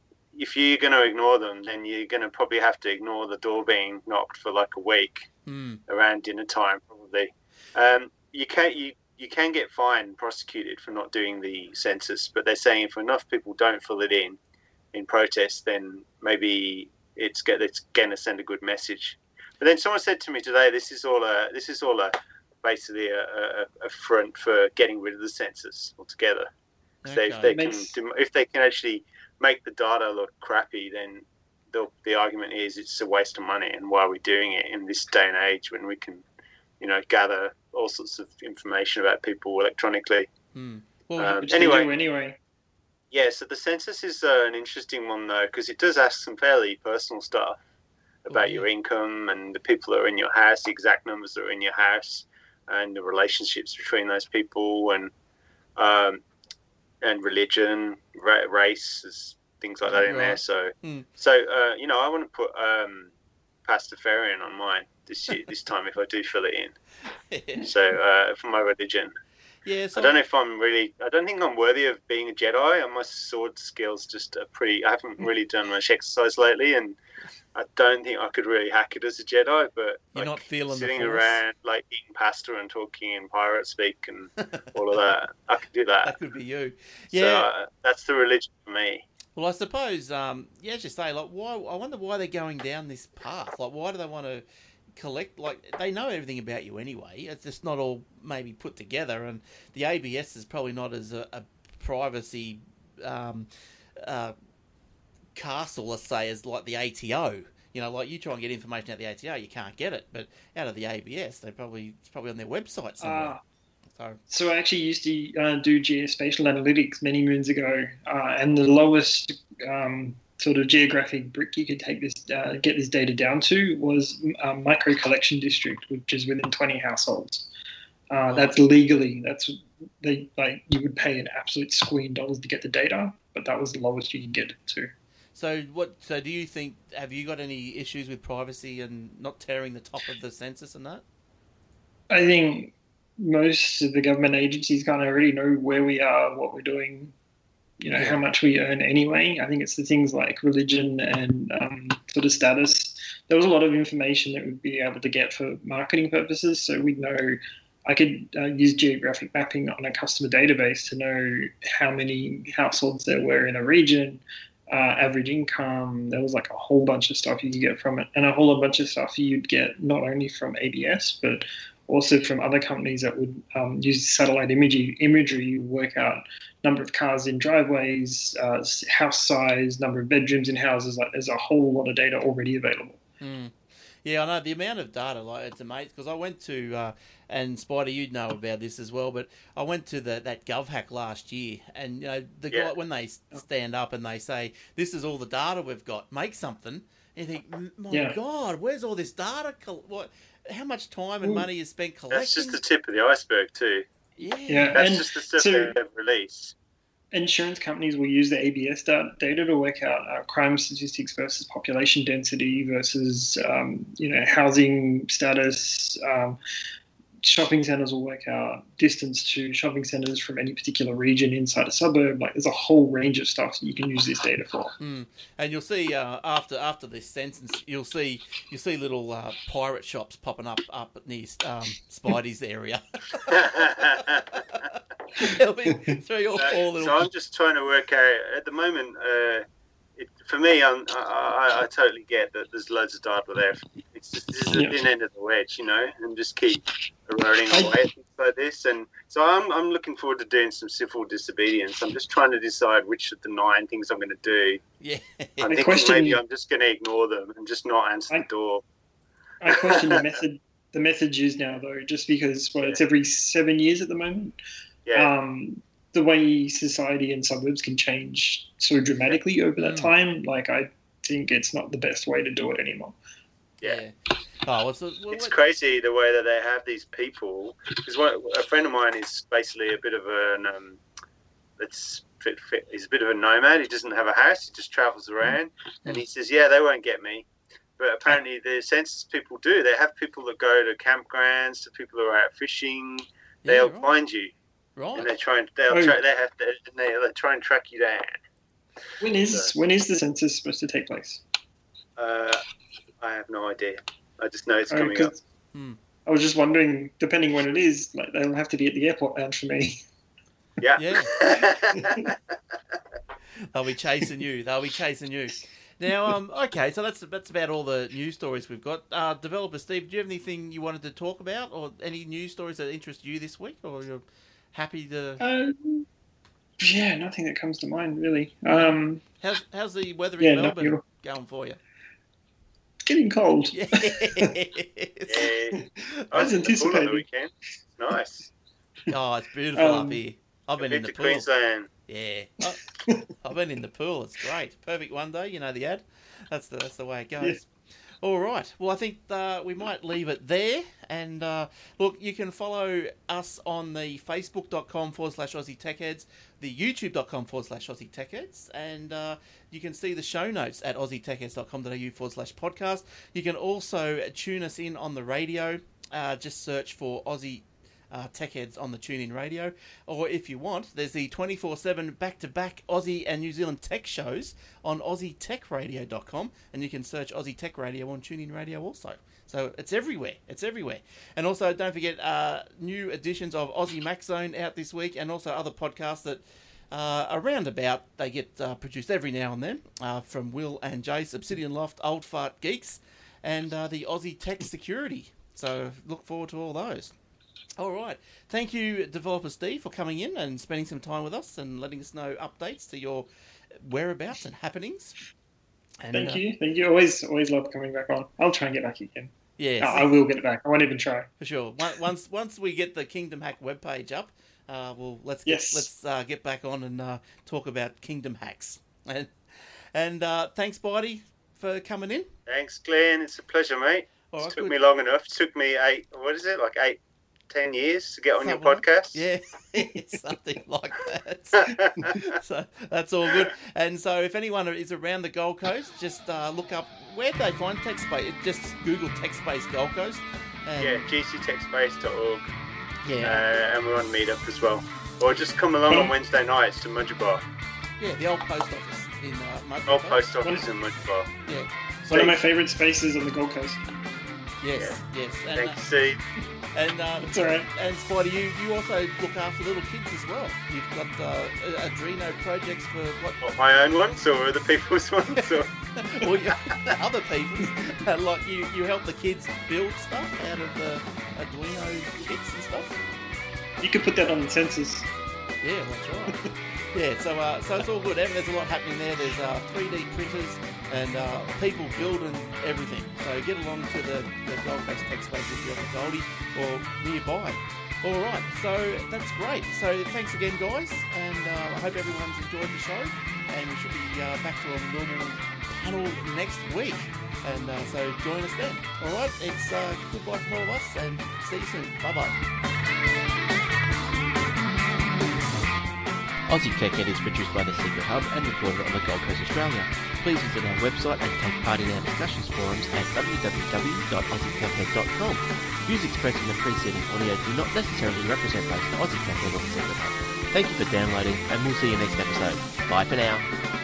if you're going to ignore them, then you're going to probably have to ignore the door being knocked for like a week mm. around dinner time, probably. Um, you can you you can get fined and prosecuted for not doing the census, but they're saying if enough people don't fill it in in protest, then maybe it's get it's going to send a good message. But then someone said to me today, this is all a this is all a basically a, a, a front for getting rid of the census altogether. Okay. So if they Makes... can if they can actually make the data look crappy, then the the argument is it's a waste of money, and why are we doing it in this day and age when we can, you know, gather all sorts of information about people electronically. Hmm. Well, um, which anyway, they do anyway. Yeah, so the census is uh, an interesting one though, because it does ask some fairly personal stuff about oh, yeah. your income and the people that are in your house, the exact numbers that are in your house, and the relationships between those people, and um, and religion, ra- race, things like that in right. there. So, hmm. so uh, you know, I want to put um, Pastafarian on mine this year, this time if I do fill it in. So uh, for my religion. Yeah, so I don't know if I'm really. I don't think I'm worthy of being a Jedi. And my sword skills just are pretty. I haven't really done much exercise lately, and I don't think I could really hack it as a Jedi. But you're like, not feeling sitting the around like eating pasta and talking in pirate speak and all of that. I could do that. That could be you. Yeah, so, uh, that's the religion for me. Well, I suppose. Um, yeah, as you say, like, why? I wonder why they're going down this path. Like, why do they want to collect? Like, they know everything about you anyway. It's just not all maybe put together, and the A B S is probably not as a, a privacy um, uh, castle, let's say, as like the A T O. You know, like you try and get information out of the A T O, you can't get it, but out of the A B S, they probably it's probably on their website somewhere. Uh, so, so I actually used to uh, do geospatial analytics many moons ago, uh, and the lowest um, sort of geographic brick you could take this uh, get this data down to was a micro collection district, which is within twenty households. Uh, right. That's legally that's they like you would pay an absolute squeam dollars to get the data, but that was the lowest you could get it to. So what? So do you think? Have you got any issues with privacy and not tearing the top of the census and that? I think most of the government agencies kind of already know where we are, what we're doing, you know, Yeah. how much we earn anyway. I think it's the things like religion and um, sort of status. There was a lot of information that we'd be able to get for marketing purposes. So we'd know, I could uh, use geographic mapping on a customer database to know how many households there were in a region, uh, average income. There was like a whole bunch of stuff you could get from it, and a whole bunch of stuff you'd get not only from A B S, but also from other companies that would um, use satellite imagery, imagery, work out number of cars in driveways, uh, house size, number of bedrooms in houses. Like, there's a whole lot of data already available. Mm. Yeah, I know the amount of data, like it's amazing. Because I went to, uh, and Spider, you'd know about this as well, but I went to the that GovHack last year, and you know the Yeah. guy when they stand up and they say, "This is all the data we've got. Make something." And you think, "My Yeah. God, where's all this data? Col- What? How much time and Ooh. money is spent collecting?" That's just the tip of the iceberg too. Yeah. Yeah. That's And just the stuff so- they release. Insurance companies will use the A B S data, data to work out uh, crime statistics versus population density versus um, you know housing status. Um, shopping centers will work out distance to shopping centers from any particular region inside a suburb. Like there's a whole range of stuff that you can use this data for. Mm. And you'll see uh, after after this sentence, you'll see you'll see little uh, pirate shops popping up up near um, Spidey's area. There'll be three or So, four little. so I'm just trying to work out at the moment. Uh, it, for me, I'm, I, I, I totally get that there's loads of data there. It's just this is the Yeah. thin end of the wedge, you know, and just keep eroding I- away at things like this. And so I'm I'm looking forward to doing some civil disobedience. I'm just trying to decide which of the nine things I'm going to do. Yeah. I'm The thinking question- maybe I'm just going to ignore them and just not answer I- the door. I question the method the method used now though, just because well, it's every seven years at the moment. Yeah, Um, the way society and suburbs can change so dramatically over that Mm. time, like I think it's not the best way to do it anymore. yeah. Oh, what's the, what, It's what- crazy the way that they have these people. Because a friend of mine is basically a bit of an um, let's fit, fit, he's a bit of a nomad. He doesn't have a house. He just travels around, and he says, "Yeah, they won't get me." But apparently, the census people do. They have people that go to campgrounds, to people who are out fishing. yeah, They'll right. find you, and Right. they try and they'll Oh. tra- they have to they they try and track you down. When is when is the census supposed to take place? Uh, I have no idea. I just know it's Oh, coming up. 'cause Hmm. I was just wondering, depending when it is, like they'll have to be at the airport lounge for me. Yeah. Yeah. They'll be chasing you. They'll be chasing you. Now, um, okay, so that's that's about all the news stories we've got. Uh, developer Steve, do you have anything you wanted to talk about, or any news stories that interest you this week, or you're happy to? Uh, yeah, nothing that comes to mind really. Um, How's how's the weather in yeah, no, Melbourne you're going for you? it's getting cold. Yes. Yeah. I was As in the pool on the anticipated. weekend. It's nice. Oh, it's beautiful up Um, here. I've been in Been the to pool. Queensland. Yeah, I- I've been in the pool. It's great. Perfect one day. You know the ad. That's the that's the way it goes. Yeah. All right. Well, I think uh, we might leave it there. And uh, look, you can follow us on the facebook.com forward slash Aussie Tech Heads, the youtube.com forward slash Aussie Tech Heads, and uh, you can see the show notes at aussietechheads.com.au forward slash podcast. You can also tune us in on the radio. Uh, just search for Aussie Uh, Tech Heads on the TuneIn Radio, or if you want, there's the twenty-four seven back-to-back Aussie and New Zealand tech shows on aussie tech radio dot com, and you can search Aussie Tech Radio on TuneIn Radio also. So it's everywhere. It's everywhere. And also, don't forget, uh, new editions of Aussie Mac Zone out this week, and also other podcasts that uh, around about, they get uh, produced every now and then, uh, from Will and Jace, Obsidian Loft, Old Fart Geeks, and uh, the Aussie Tech Security. So look forward to all those. All right. Thank you, Developer Steve, for coming in and spending some time with us and letting us know updates to your whereabouts and happenings. And, Thank uh, you, thank you. Always, always love coming back on. I'll try and get back again. Yes, I I will get it back. I won't even try. for sure. Once once once we get the Kingdom Hack webpage up, uh, well, let's get, Yes. let's uh, get back on and uh, talk about Kingdom Hacks. And and uh, thanks, Spidey, for coming in. Thanks, Glenn. It's a pleasure, mate. All It right, took good. me long enough. It took me eight, what is it, like eight, ten years to get on your Something like- podcast? Yeah, something like that. So that's all good. And so if anyone is around the Gold Coast, just uh, look up, where do they find TechSpace? Just Google TechSpace Gold Coast. And, Yeah, g c tech space dot org. yeah. Uh, and we're on Meetup as well. Or just come along on Wednesday nights to Mudgebar. Yeah, the old post office in uh, Mudbury. Old post office in Mudbury. Yeah. It's one of my favourite spaces on the Gold Coast. Yes, yes. And, Thank uh, you, Steve. And uh, That's all right. And Spidey, you, you also look after little kids as well. You've got uh, Adreno projects for what? What, my own ones or other people's ones? Or... or you, other people's. Uh, like you, you help the kids build stuff out of the Arduino kits and stuff. You could put that on the sensors. Yeah, that's right. Yeah, so uh, so it's all good. There's a lot happening there. There's uh, three D printers and uh, people building everything. So get along to the, the Gold Coast Tech Space if you're at Goldie or nearby. All right, so that's great. So thanks again, guys, and uh, I hope everyone's enjoyed the show. And we should be uh, back to a normal panel next week. And uh, so join us then. All right, it's uh, goodbye from all of us, and see you soon. Bye bye. Aussie Tech Ed is produced by The Secret Hub and recorded on the Gold Coast, Australia. Please visit our website and take part in our discussions forums at w w w dot aussie tech ed dot com. Views expressed in the preceding audio do not necessarily represent those of Aussie Tech Ed or The Secret Hub. Thank you for downloading, and we'll see you next episode. Bye for now.